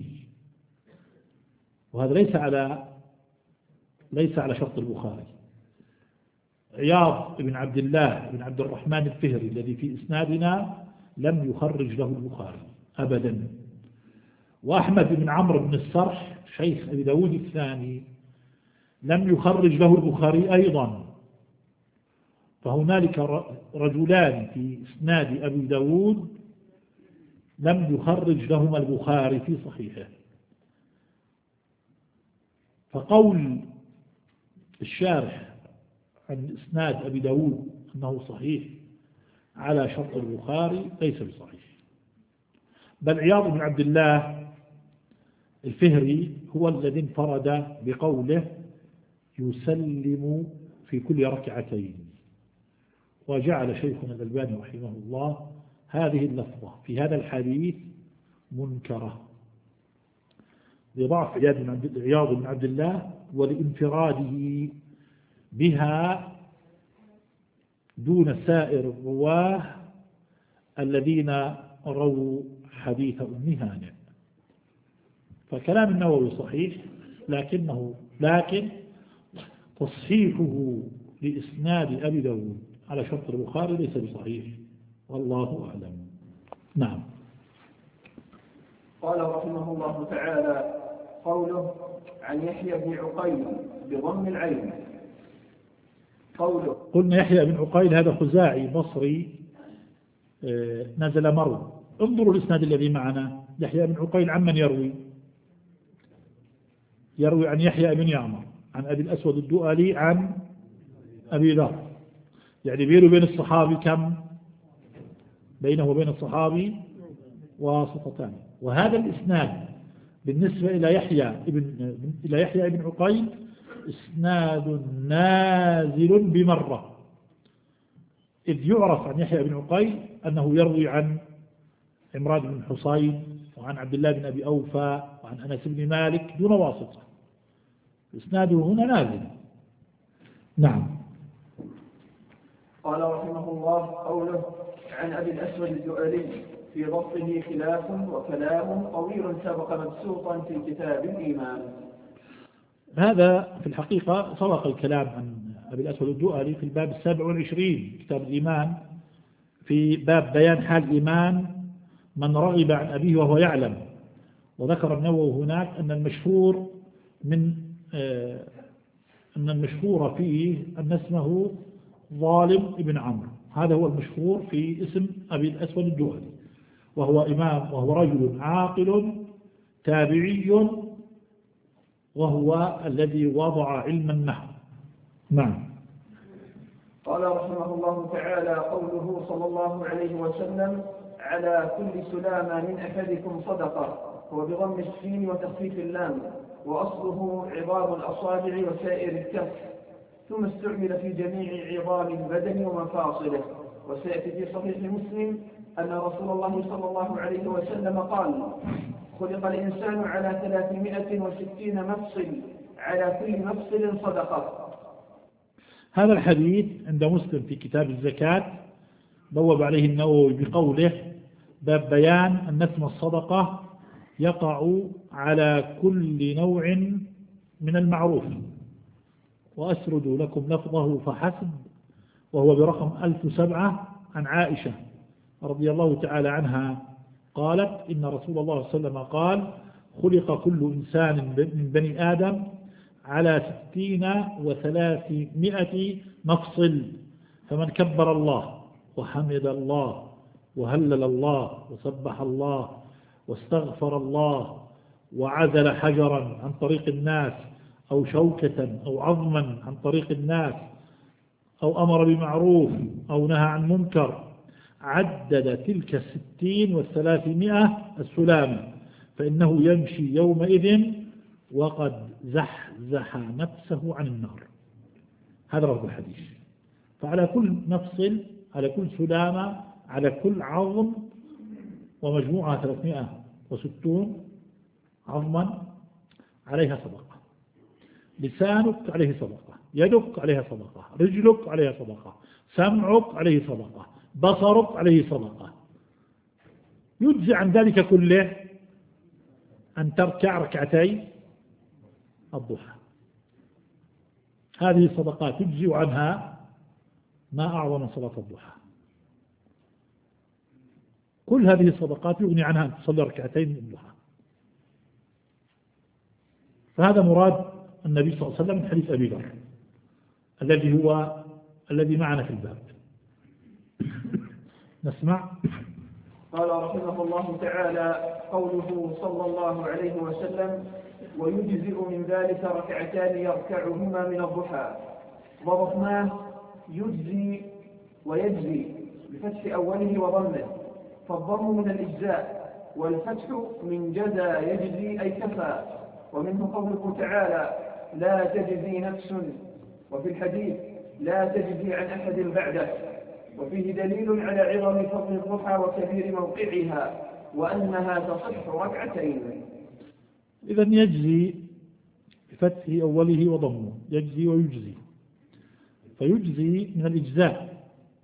وهذا ليس على ليس على شرط البخاري. عياض بن عبد الله بن عبد الرحمن الفهري الذي في إسنادنا لم يخرج له البخاري أبدا. وأحمد بن عمرو بن السرح شيخ أبي داود الثاني لم يخرج له البخاري أيضا. فهنالك رجلان في إسناد أبي داود لم يخرج لهما البخاري في صحيحه. فقول الشارح عن إسناد أبي داود أنه صحيح على شرط البخاري ليس بصحيح، بل عياض بن عبد الله الفهري هو الذي انفرد بقوله يسلم في كل ركعتين، وجعل شيخنا الألباني رحمه الله هذه اللفظة في هذا الحديث منكرة. لضعف عياض بن عبد الله ولانفراده بها دون سائر الرواه الذين رووا حديث أم هانئ. فكلام النووي صحيح، لكنه لكن تصحيحه لإسناد أبي داود على شرط البخاري ليس بصحيح، والله أعلم. نعم. قال رحمه الله تعالى: قوله عن يحيى بن عقيل بضم العين. قوله قلنا يحيى بن عقيل هذا خزاعي بصري نزل مرو. انظروا الإسناد الذي معنا. يحيى بن عقيل عمن يروي؟ يروي عن يحيى بن يعمر عن أبي الأسود الدؤلي عن أبي ذر، يعني بينه وبين الصحابي كم؟ بينه وبين الصحابي واسطتان. وهذا الإسناد بالنسبة إلى يحيى ابن إلى يحيى ابن عقيل إسناد نازل بمرة، إذ يعرف عن يحيى بن عقيل أنه يروي عن عمران بن حصين وعن عبد الله بن أبي أوفى وعن أنس بن مالك دون واسطة. إسناده هنا نازل. نعم. قال رحمه الله: قوله عن أبي الأسود الدؤلي في ضبطه خلاف وكلام طويل سبق مبسوطا في كتاب الإيمان. هذا في الحقيقة سبق الكلام عن أبي الأسود الدؤلي في الباب السابع والعشرين كتاب الإيمان، في باب بيان حال إيمان من رغب عن أبيه وهو يعلم. وذكر النووي هناك أن المشهور من آه أن المشهور فيه أن اسمه ظالم ابن عمرو، هذا هو المشهور في اسم أبي الأسود الدؤلي، وهو إمام وهو رجل عاقل تابعي، وهو الذي وضع علم النحو. نعم. قال رحمه الله تعالى: قوله صلى الله عليه وسلم: على كل سلامة من أحدكم صدقة، هو بضم السين وتخفيف اللام، وأصله عظام الأصابع وسائر الكف، ثم استعمل في جميع عظام البدن ومفاصله. وسيأتي في صحيح مسلم أن رسول الله صلى الله عليه وسلم قال: خلق الإنسان على ثلاثمائة وستين مفصل، على كل مفصل صدقة. هذا الحديث عند مسلم في كتاب الزكاة بوب عليه النووي بقوله: باب بيان أن اسم الصدقة يقع على كل نوع من المعروف. وأسرد لكم لفظه فحسب، وهو برقم ألف وسبعة عن عائشة رضي الله تعالى عنها قالت: إن رسول الله صلى الله عليه وسلم قال: خلق كل إنسان من بني آدم على ستين وثلاثمائة مفصل، فمن كبر الله وحمد الله وهلل الله وسبح الله واستغفر الله وعزل حجرا عن طريق الناس أو شوكة أو عظما عن طريق الناس أو أمر بمعروف أو نهى عن منكر، عدد تلك الستين والثلاثمائة السلامة، فإنه يمشي يومئذ وقد زحزح نفسه عن النار. هذا رب الحديث. فعلى كل مفصل، على كل سلامة، على كل عظم، ومجموعة ثلاثمائة وستون عظما، عليها صدقة. لسانك عليه صدقة، يدك عليها صدقة، رجلك عليها صدقة، سمعك عليه صدقة، بصرك عليه صدقة. يجزي عن ذلك كله أن تركع ركعتي الضحى. هذه الصدقات تجزي عنها ما أعظم صلاة الضحى. كل هذه الصدقات يغني عنها أن تصلي ركعتين الضحى. فهذا مراد النبي صلى الله عليه وسلم من حديث أبي ذر الذي هو الذي معنا في الباب. نسمع. قال رحمه الله تعالى: قوله صلى الله عليه وسلم: ويجزئ من ذلك ركعتان يركعهما من الضحى. ضبطناه يجزي ويجزي بفتح أوله وضمه، فالضم من الإجزاء والفتح من جزى يجزي أي كفى. ومنه قوله تعالى: لا تجزي نفس، وفي الحديث: لا تجزي عن أحد بعده. وفيه دليل على عظم فضل الضحى وكبير موقعها، وأنها تصح ركعتين. إذا يجزي بفتح أوله وضمه، يجزي ويجزي، فيجزي من الإجزاء،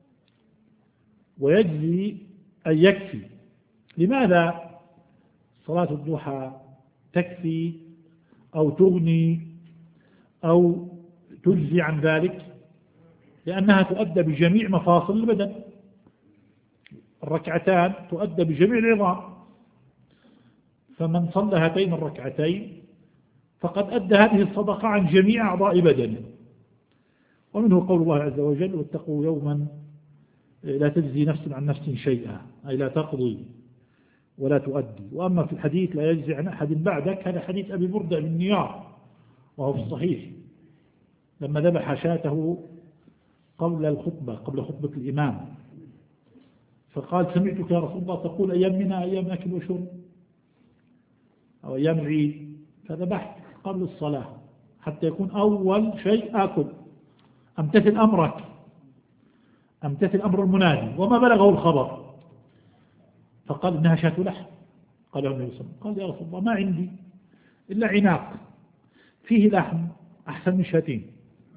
ويجزي أن يكفي. لماذا صلاة الضحى تكفي أو تغني أو تجزي عن ذلك؟ لأنها تؤدى بجميع مفاصل البدن، الركعتان تؤدى بجميع العظام، فمن صلى هاتين الركعتين فقد أدى هذه الصدقة عن جميع أعضاء بدنه. ومنه قول الله عز وجل: واتقوا يوما لا تجزي نفس عن نفس شيئا، أي لا تقضي ولا تؤدي. وأما في الحديث لا يجزي عن أحد بعدك، هذا حديث أبي بردة بن نيار وهو في الصحيح، لما ذبح شاته قبل الخطبة قبل خطبة الإمام، فقال: سمعتك يا رسول الله تقول أيام منها أيام أكل وشرب أو أيام العيد، فذبحت قبل الصلاة حتى يكون أول شيء آكل، أمتثل أمرك، أمتثل أمر المنادي. وما بلغه الخبر فقال: إنها شاة لحم. قال له النبي صلى الله عليه وسلم: قال: يا رسول الله ما عندي إلا عناق فيه لحم أحسن من شاتين،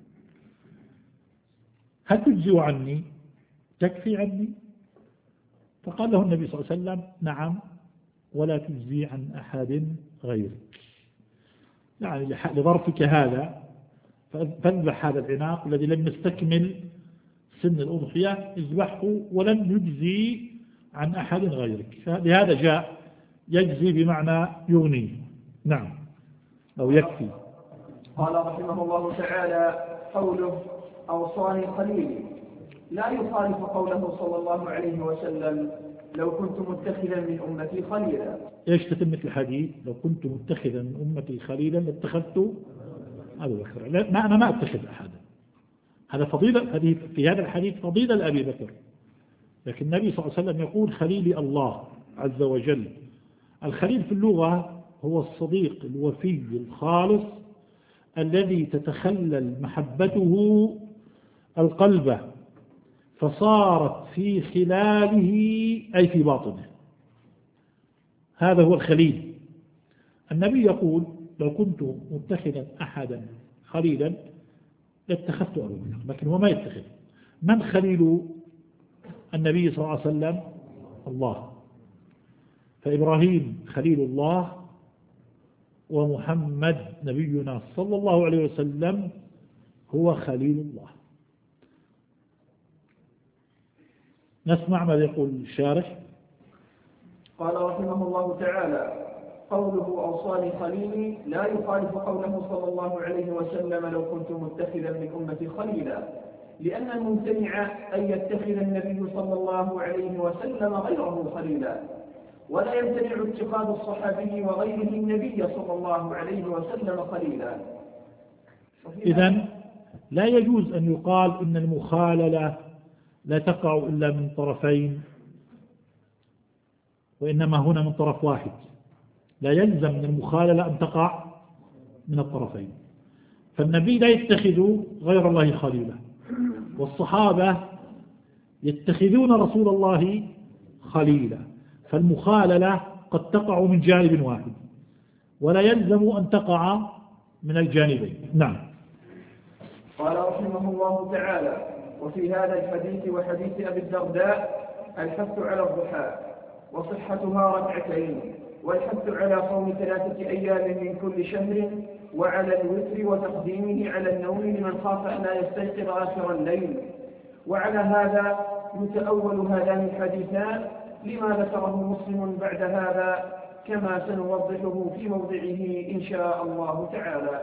هل تجزي عني؟ تكفي عني؟ فقال له النبي صلى الله عليه وسلم: نعم، ولا تجزي عن أحد غيرك. يعني لظرفك هذا فاذبح هذا العناق الذي لم يستكمل سن الأضحية، اذبحه ولن يجزي عن أحد غيرك. لهذا جاء يجزي بمعنى يغني، نعم، أو يكفي. قال رحمه الله تعالى: قوله أوصاني خليلي لا يخالف قوله صلى الله عليه وسلم: لو كنت متخذا من أمتي خليلا. ايش تتمة الحديث؟ لو كنت متخذا من أمتي خليلا لاتخذت أبي بكر. لا، ما أنا ما أتخذ أحدا، هذا فضيلة، هذه في هذا الحديث فضيلة لأبي بكر. لكن النبي صلى الله عليه وسلم يقول: خليلي الله عز وجل. الخليل في اللغة هو الصديق الوفي الخالص الذي تتخلل محبته القلب فصارت في خلاله أي في باطنه، هذا هو الخليل. النبي يقول: لو كنت متخذا أحدا خليلا لاتخذت أبو بكر، لكن هو ما يتخذ. من خليل النبي صلى الله عليه وسلم؟ الله. فإبراهيم خليل الله، ومحمد نبينا صلى الله عليه وسلم هو خليل الله. نسمع ماذا يقول الشارح. قال رحمه الله تعالى: قوله أوصاني خليلي لا يخالف قوله صلى الله عليه وسلم: لو كنت متخذا من أمتي خليلا، لأن الممتنع أن يتخذ النبي صلى الله عليه وسلم غيره خليلا، ولا يمتنع اتخاذ الصحابي وغيره النبي صلى الله عليه وسلم خليلا. إذن لا يجوز أن يقال إن المخاللة لا تقع إلا من طرفين، وإنما هنا من طرف واحد. لا يلزم من المخاللة أن تقع من الطرفين. فالنبي لا يتخذ غير الله خليلا، والصحابة يتخذون رسول الله خليلا، فالمخاللة قد تقع من جانب واحد ولا يلزم أن تقع من الجانبين. نعم. قال رحمه الله تعالى: وفي هذا الحديث وحديث أبي الدرداء الحث على الضحى وصحتها ركعتين، والحث على صوم ثلاثة أيام من كل شهر، وعلى الوتر وتقديمه على النوم لمن خاف أن لا يستيقظ آخر الليل. وعلى هذا يتأول هذان الحديثان لما ذكره مسلم بعد هذا، كما سنوضحه في موضعه إن شاء الله تعالى.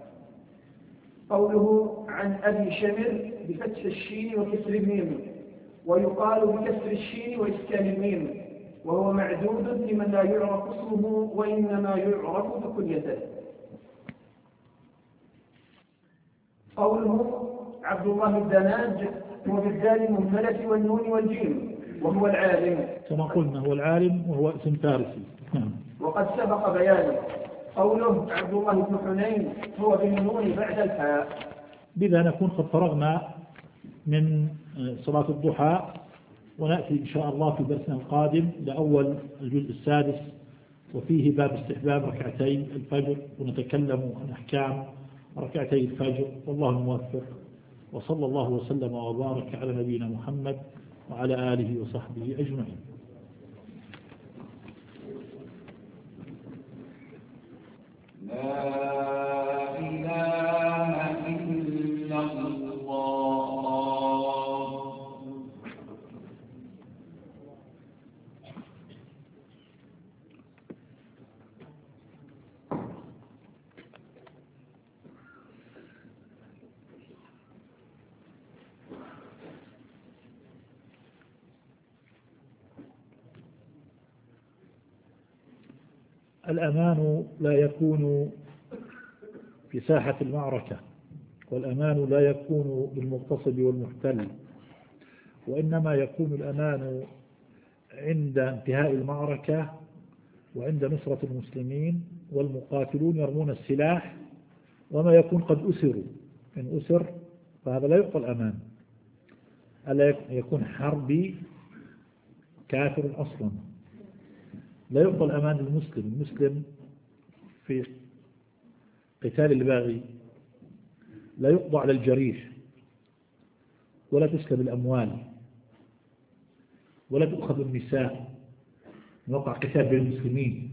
قوله عن أبي شمر بفتح الشين وكسر الميم، ويقال بكسر الشين وإسكان الميم، وهو معدود لمن لا يعرف اسمه وإنما يعرف بكنيته. قوله عبد الله الدناج هو بالدال المهملة والنون والجيم، وهو العالم كما قلنا، هو العالم وهو اسم فارسي. وقد سبق بيانه. قوله عبد الله بن حنين هو بالنون بعد الحاء. بذا نكون قد فرغنا من صلاة الضحى، ونأتي إن شاء الله في درسنا القادم لأول الجزء السادس وفيه باب استحباب ركعتي الفجر، ونتكلم عن أحكام ركعتي الفجر، والله الموفق. وصلى الله وسلم وبارك على نبينا محمد وعلى آله وصحبه أجمعين. لا إله إلا الله. الأمان لا يكون في ساحة المعركة، والأمان لا يكون بالمغتصب والمحتل، وإنما يكون الأمان عند انتهاء المعركة وعند نصرة المسلمين والمقاتلون يرمون السلاح، وما يكون قد أسروا. إن أسر فهذا لا يعطى الأمان، ألا يكون حربي كافر أصلا، لا يعطى الأمان للمسلم. المسلم في قتال الباغي لا يقضى على الجريح، ولا تسلب الأموال، ولا تؤخذ النساء. وقع قتال بين المسلمين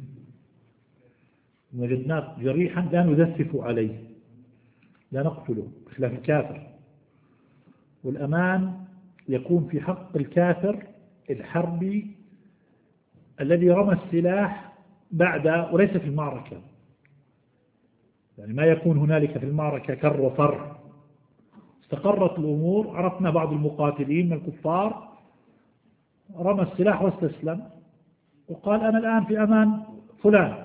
وجدناه جريحا لا نذفف عليه، لا نقتله بخلاف الكافر. والأمان يكون في حق الكافر الحربي الذي رمى السلاح بعد وليس في المعركة، يعني ما يكون هنالك في المعركة كر وفر، استقرت الأمور، عرفنا بعض المقاتلين من الكفار رمى السلاح واستسلم وقال أنا الآن في أمان فلان،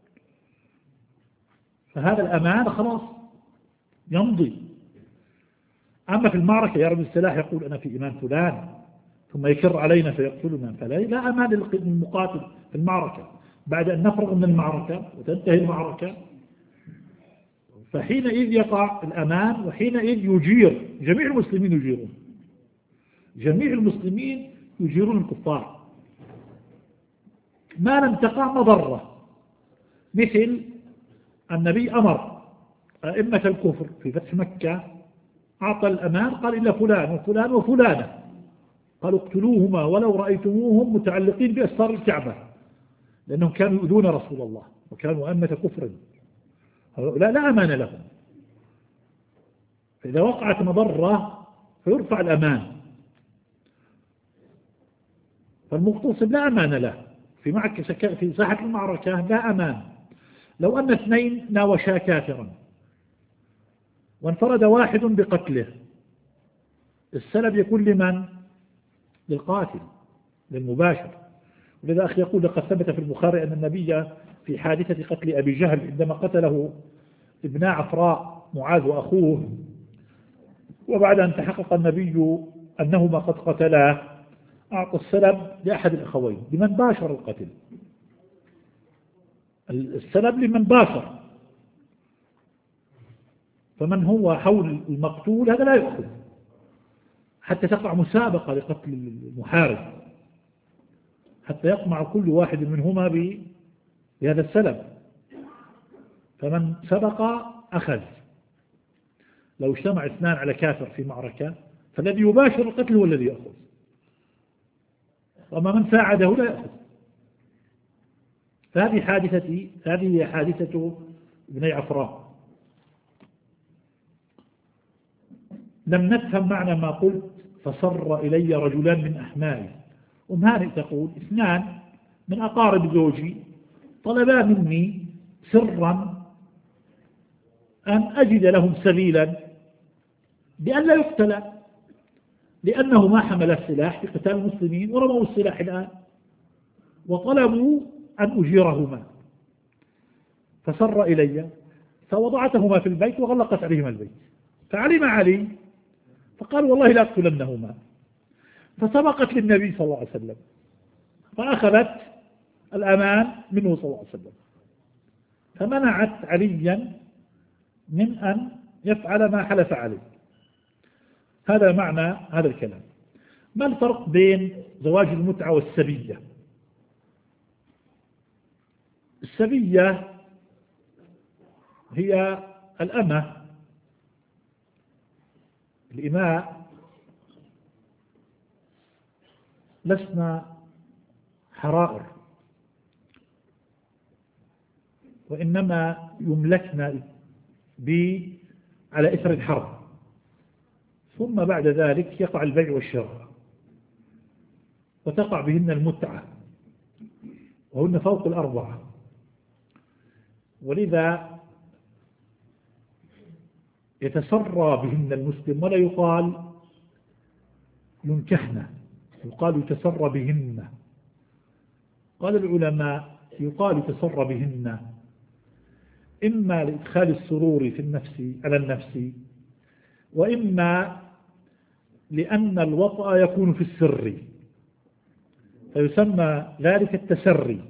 فهذا الأمان خلاص يمضي. أما في المعركة يرمي السلاح يقول أنا في إيمان فلان ثم يكر علينا فيقتلنا، فلا لا أمان للمقاتل في المعركة بعد أن نفرغ من المعركة وتنتهي المعركة. فحينئذ يقع الأمان، وحينئذ يجير جميع المسلمين، يجيرون جميع المسلمين يجيرون الكفار ما لم تقع مضرة. مثل النبي أمر أئمة الكفر في فتح مكة، أعطى الأمان قال إلا فلان وفلان وفلانة، قالوا اقتلوهما ولو رأيتموهم متعلقين بأستار الكعبة، لأنهم كانوا يؤذون رسول الله وكانوا أئمة كفر، لا لا أمان لهم. فإذا وقعت مضرة فيرفع الأمان. فالمغتصب لا أمان له في معركة، في ساحة المعركة لا أمان. لو أن اثنين ناوشا كافرا وانفرد واحد بقتله، السلب يكون لمن؟ للقاتل، للمباشر. ولذا أخي يقول لقد ثبت في البخاري أن النبي في حادثة قتل أبي جهل عندما قتله ابن عفراء معاذ وأخوه، وبعد أن تحقق النبي أنهما قد قتلاه، أعطى السلب لأحد الأخوين لمن باشر القتل. السلب لمن باشر، فمن هو حول المقتول هذا لا يأخذ حتى تقع مسابقة لقتل المحارب، حتى يقمع كل واحد منهما بهذا السلب. فمن سبق أخذ. لو اجتمع اثنان على كافر في معركة فالذي يباشر القتل هو الذي يأخذ، وما من ساعده لا يأخذ. فهذه حادثة هذه هي حادثة ابني عفراء. لم نفهم معنى ما قلت فصر إلي رجلان من أحمائي. أم هانئ تقول اثنان من أقارب زوجي طلبا مني سرا أن أجد لهم سبيلا بأن لا يقتل، لأنه ما حمل السلاح في قتال المسلمين ورموا السلاح الآن، وطلبوا أن أجيرهما. فسر إلي فوضعتهما في البيت وغلقت عليهما البيت، فعلم علي فقال والله لا أقتلنهما، فسبقت للنبي صلى الله عليه وسلم فأخذت الأمان منه صلى الله عليه وسلم، فمنعت عليا من أن يفعل ما حلف عليه. هذا معنى هذا الكلام. ما الفرق بين زواج المتعة والسبية؟ السبية هي الأمة. الإماء لسنا حرائر، وإنما يملكنا على إثر الحرب، ثم بعد ذلك يقع البيع والشراء وتقع بهن المتعة، وهن فوق الأربعة. ولذا يتسرى بهن المسلم، ولا يقال ينكحن، يقال يتسرى بهن. قال العلماء يقال يتسرى بهن إما لإدخال السرور في النفس على النفس، وإما لأن الوطأ يكون في السر فيسمى ذلك التسري،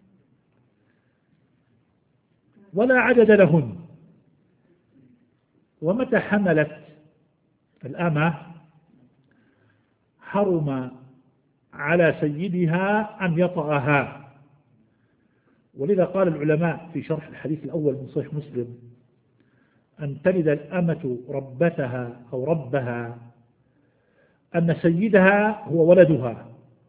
ولا عدد لهن. ومتى حملت الأمة حرم على سيدها أن يطأها. ولذا قال العلماء في شرح الحديث الأول من صحيح مسلم: أن تلد الأمة ربتها أو ربها، أن سيدها هو ولدها،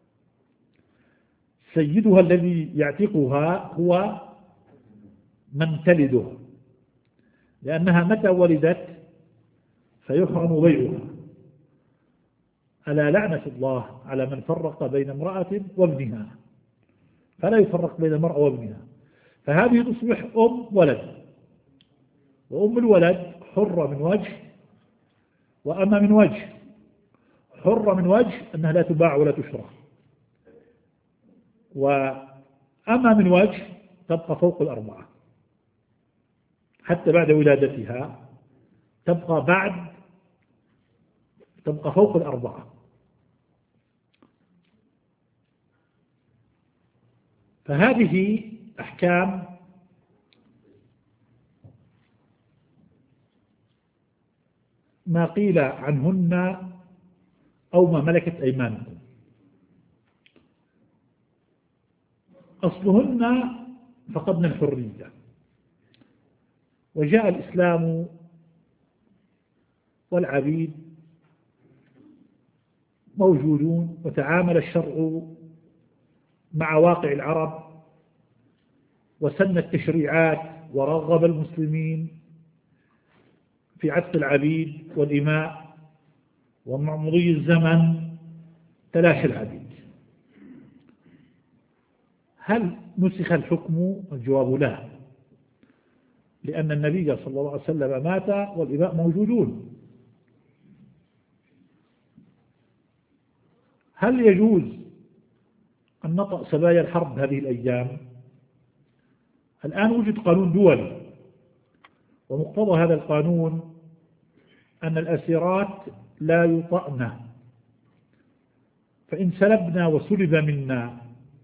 سيدها الذي يعتقها هو من تلده، لأنها متى ولدت فيحرم بيعها. ألا لعنة الله على من فرق بين امرأة وابنها، فلا يفرق بين المرأة وابنها. فهذه تصبح أم ولد، وأم الولد حرة من وجه وأما من وجه. حرة من وجه أنها لا تباع ولا تشرى، وأما من وجه تبقى فوق الأربعة حتى بعد ولادتها، تبقى بعد تبقى فوق الأربعة. فهذه أحكام ما قيل عنهن أو ما ملكت أيمانكم. أصلهن فقدن الحرية، وجاء الإسلام والعبيد موجودون، وتعامل الشرع مع واقع العرب وسن التشريعات ورغب المسلمين في عتق العبيد والإماء، ومع مضي الزمن تلاشى العبيد. هل نسخ الحكم؟ الجواب لا، لأن النبي صلى الله عليه وسلم مات والإماء موجودون. هل يجوز أن نطأ سبايا الحرب هذه الأيام؟ الآن وجد قانون دولي، ومقتضى هذا القانون أن الأسيرات لا يطأن، فإن سلبنا وسلب منا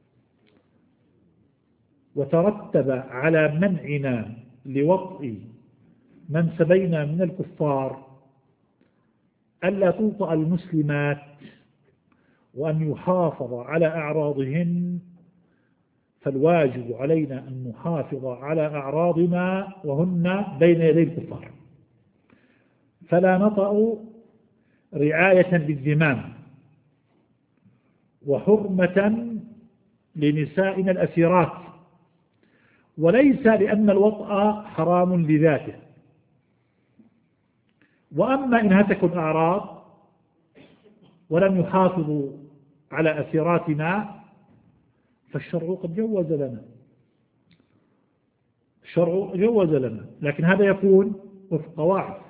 وترتب على منعنا لوطء من سبينا من الكفار ألا توطأ المسلمات وأن يحافظ على أعراضهن، فالواجب علينا أن نحافظ على أعراضنا وهن بين يدي الكفار، فلا نطأ رعاية للذمام وحرمة لنسائنا الأسيرات، وليس لأن الوطأ حرام لذاته. وأما إن هتكوا الأعراض ولم يحافظوا على أسيراتنا فالشرع قد جوز لنا، الشرع جوز لنا، لكن هذا يكون وفق قواعد.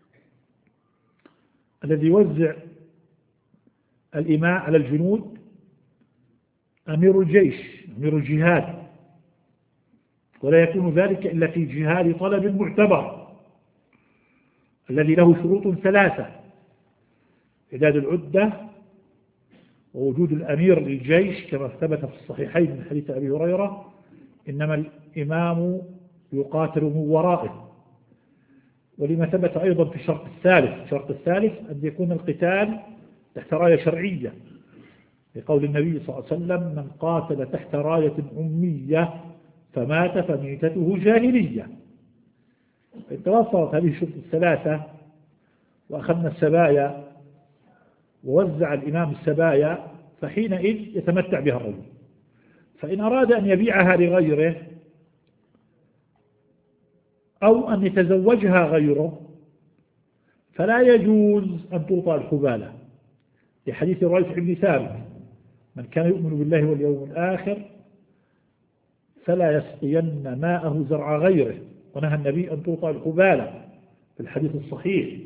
الذي يوزع الإماء على الجنود أمير الجيش، أمير الجهاد، ولا يكون ذلك إلا في جهاد طلب معتبر الذي له شروط ثلاثة: إعداد العدة، ووجود الأمير للجيش كما ثبت في الصحيحين من حديث أبي هريرة: إنما الإمام يقاتل من ورائه. ولما ثبت أيضا في الشرط الثالث، الشرط الثالث أن يكون القتال تحت راية شرعية، لقول النبي صلى الله عليه وسلم: من قاتل تحت راية أمية فمات فميتته جاهلية. إن توفرت هذه الشروط الثلاثة وأخذنا السبايا ووزع الإمام السبايا فحينئذ يتمتع بها الرجل. فإن أراد أن يبيعها لغيره أو أن يتزوجها غيره فلا يجوز أن توطأ الحبالة، لحديث الرافع بن ثابت: من كان يؤمن بالله واليوم الآخر فلا يسقين ماءه زرع غيره. ونهى النبي أن توطأ الحبالة في الحديث الصحيح.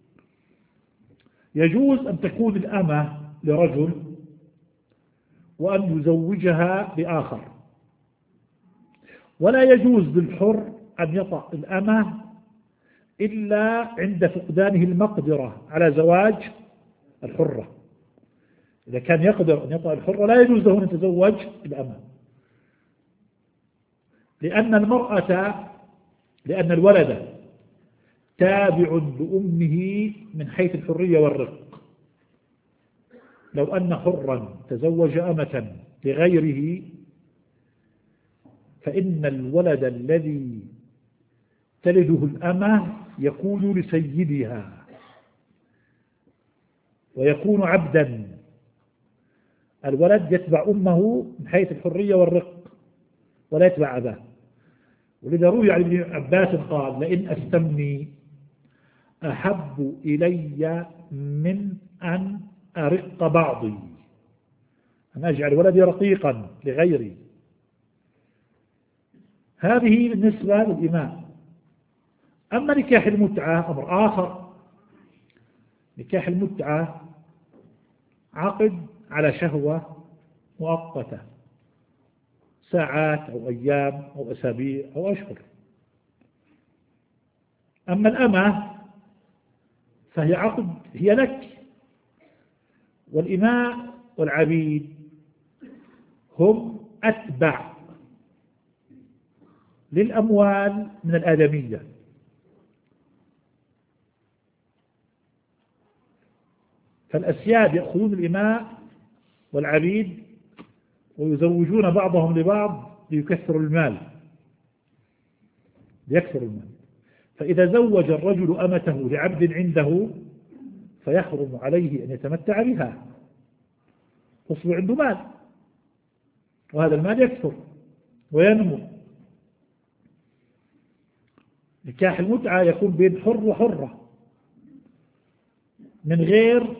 يجوز أن تكون الأمة لرجل وأن يزوجها لآخر، ولا يجوز للحر أن يطأ الأمة إلا عند فقدانه المقدرة على زواج الحرة. إذا كان يقدر أن يطأ الحرة لا يجوز له أن يتزوج الأمة، لأن المرأة لأن الولد تابع لأمه من حيث الحرية والرق. لو أن حرا تزوج أمة لغيره فإن الولد الذي تلده الأمة يكون لسيدها ويكون عبدا. الولد يتبع أمه من حيث الحرية والرق ولا يتبع أباه. ولذا روي عن ابن عباس قال: لئن أستمني أحب إلي من أن أرق بعضي، أن أجعل ولدي رقيقا لغيري. هذه بالنسبة للإمام. أما نكاح المتعة أمر آخر. نكاح المتعة عقد على شهوة مؤقتة، ساعات أو أيام أو أسابيع أو أشهر. أما الأمة فهي عقد هي لك، والإماء والعبيد هم أتبع للأموال من الآدمية. فالأسياد يأخذون الإماء والعبيد ويزوجون بعضهم لبعض ليكثروا المال ليكثروا المال. فإذا زوج الرجل أمته لعبد عنده فيحرم عليه أن يتمتع بها، تصبح عنده مال وهذا المال يكثر وينمو. نكاح المتعة يكون بين حر وحرة من غير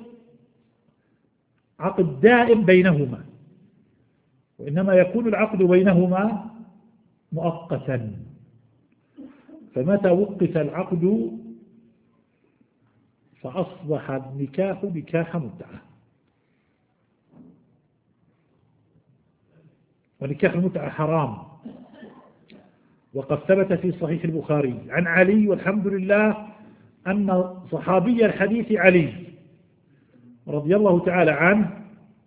عقد دائم بينهما، وإنما يكون العقد بينهما مؤقتا. فمتى وقف العقد فأصبح النكاح نكاح متعة. ونكاح المتعة حرام، وقد ثبت في صحيح البخاري عن علي والحمد لله أن صحابي الحديث علي رضي الله تعالى عنه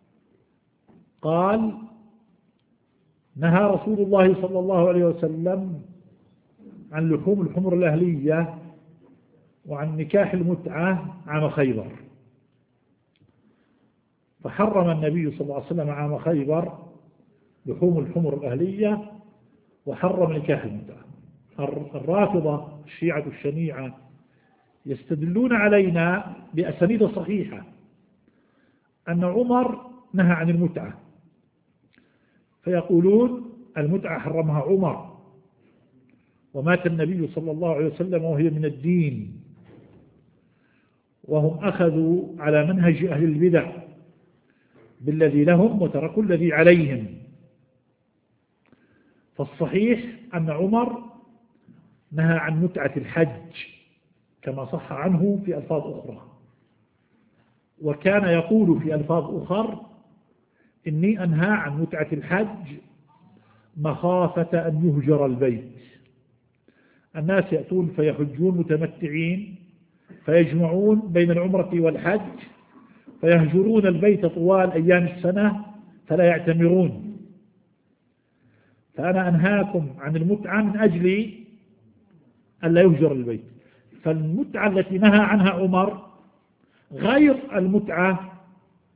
قال: نهى رسول الله صلى الله عليه وسلم عن لحوم الحمر الأهلية وعن نكاح المتعة عام خيبر. فحرم النبي صلى الله عليه وسلم عام خيبر لحوم الحمر الأهلية وحرم نكاح المتعة. الرافضة الشيعة الشنيعة يستدلون علينا بأسانيد صحيحة أن عمر نهى عن المتعة، فيقولون المتعة حرمها عمر ومات النبي صلى الله عليه وسلم وهي من الدين، وهم أخذوا على منهج أهل البدع بالذي لهم وتركوا الذي عليهم. فالصحيح أن عمر نهى عن متعة الحج كما صح عنه في ألفاظ أخرى، وكان يقول في ألفاظ أخر: إني أنهى عن متعة الحج مخافة أن يهجر البيت. الناس يأتون فيحجون متمتعين فيجمعون بين العمرة والحج فيهجرون البيت طوال أيام السنة فلا يعتمرون. فأنا أنهاكم عن المتعة من أجل أن لا يهجر البيت. فالمتعة التي نهى عنها عمر غير المتعة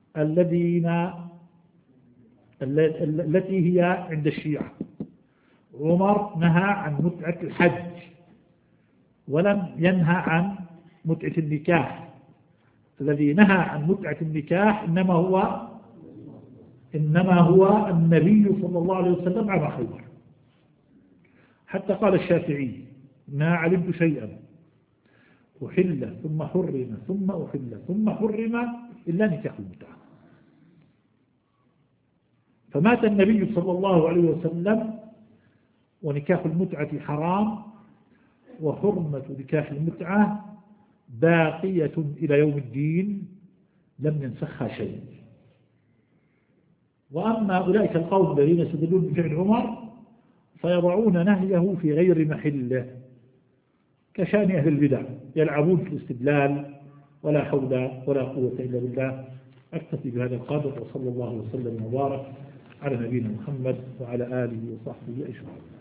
الذين التي هي عند الشيعة، عمر نهى عن متعة الحج ولم ينهى عن متعة النكاح. الذي نهى عن متعة النكاح إنما هو إنما هو النبي صلى الله عليه وسلم عن خيبر، حتى قال الشافعي: ما علمت شيئا أحل ثم حرم ثم أحل ثم حرم إلا نكاح المتعة. فمات النبي صلى الله عليه وسلم ونكاح المتعة حرام، وحرمة نكاح المتعة باقية إلى يوم الدين لم ينسخها شيء. وأما أولئك القوم الذين يستدلون بفعل عمر فيضعون نهيه في غير محله، كشان أهل البدع يلعبون في الاستدلال، ولا حول ولا قوة إلا بالله. أكتفي بهذا القدر، وصلى الله وسلم وبارك على نبينا محمد وعلى آله وصحبه أجمعين.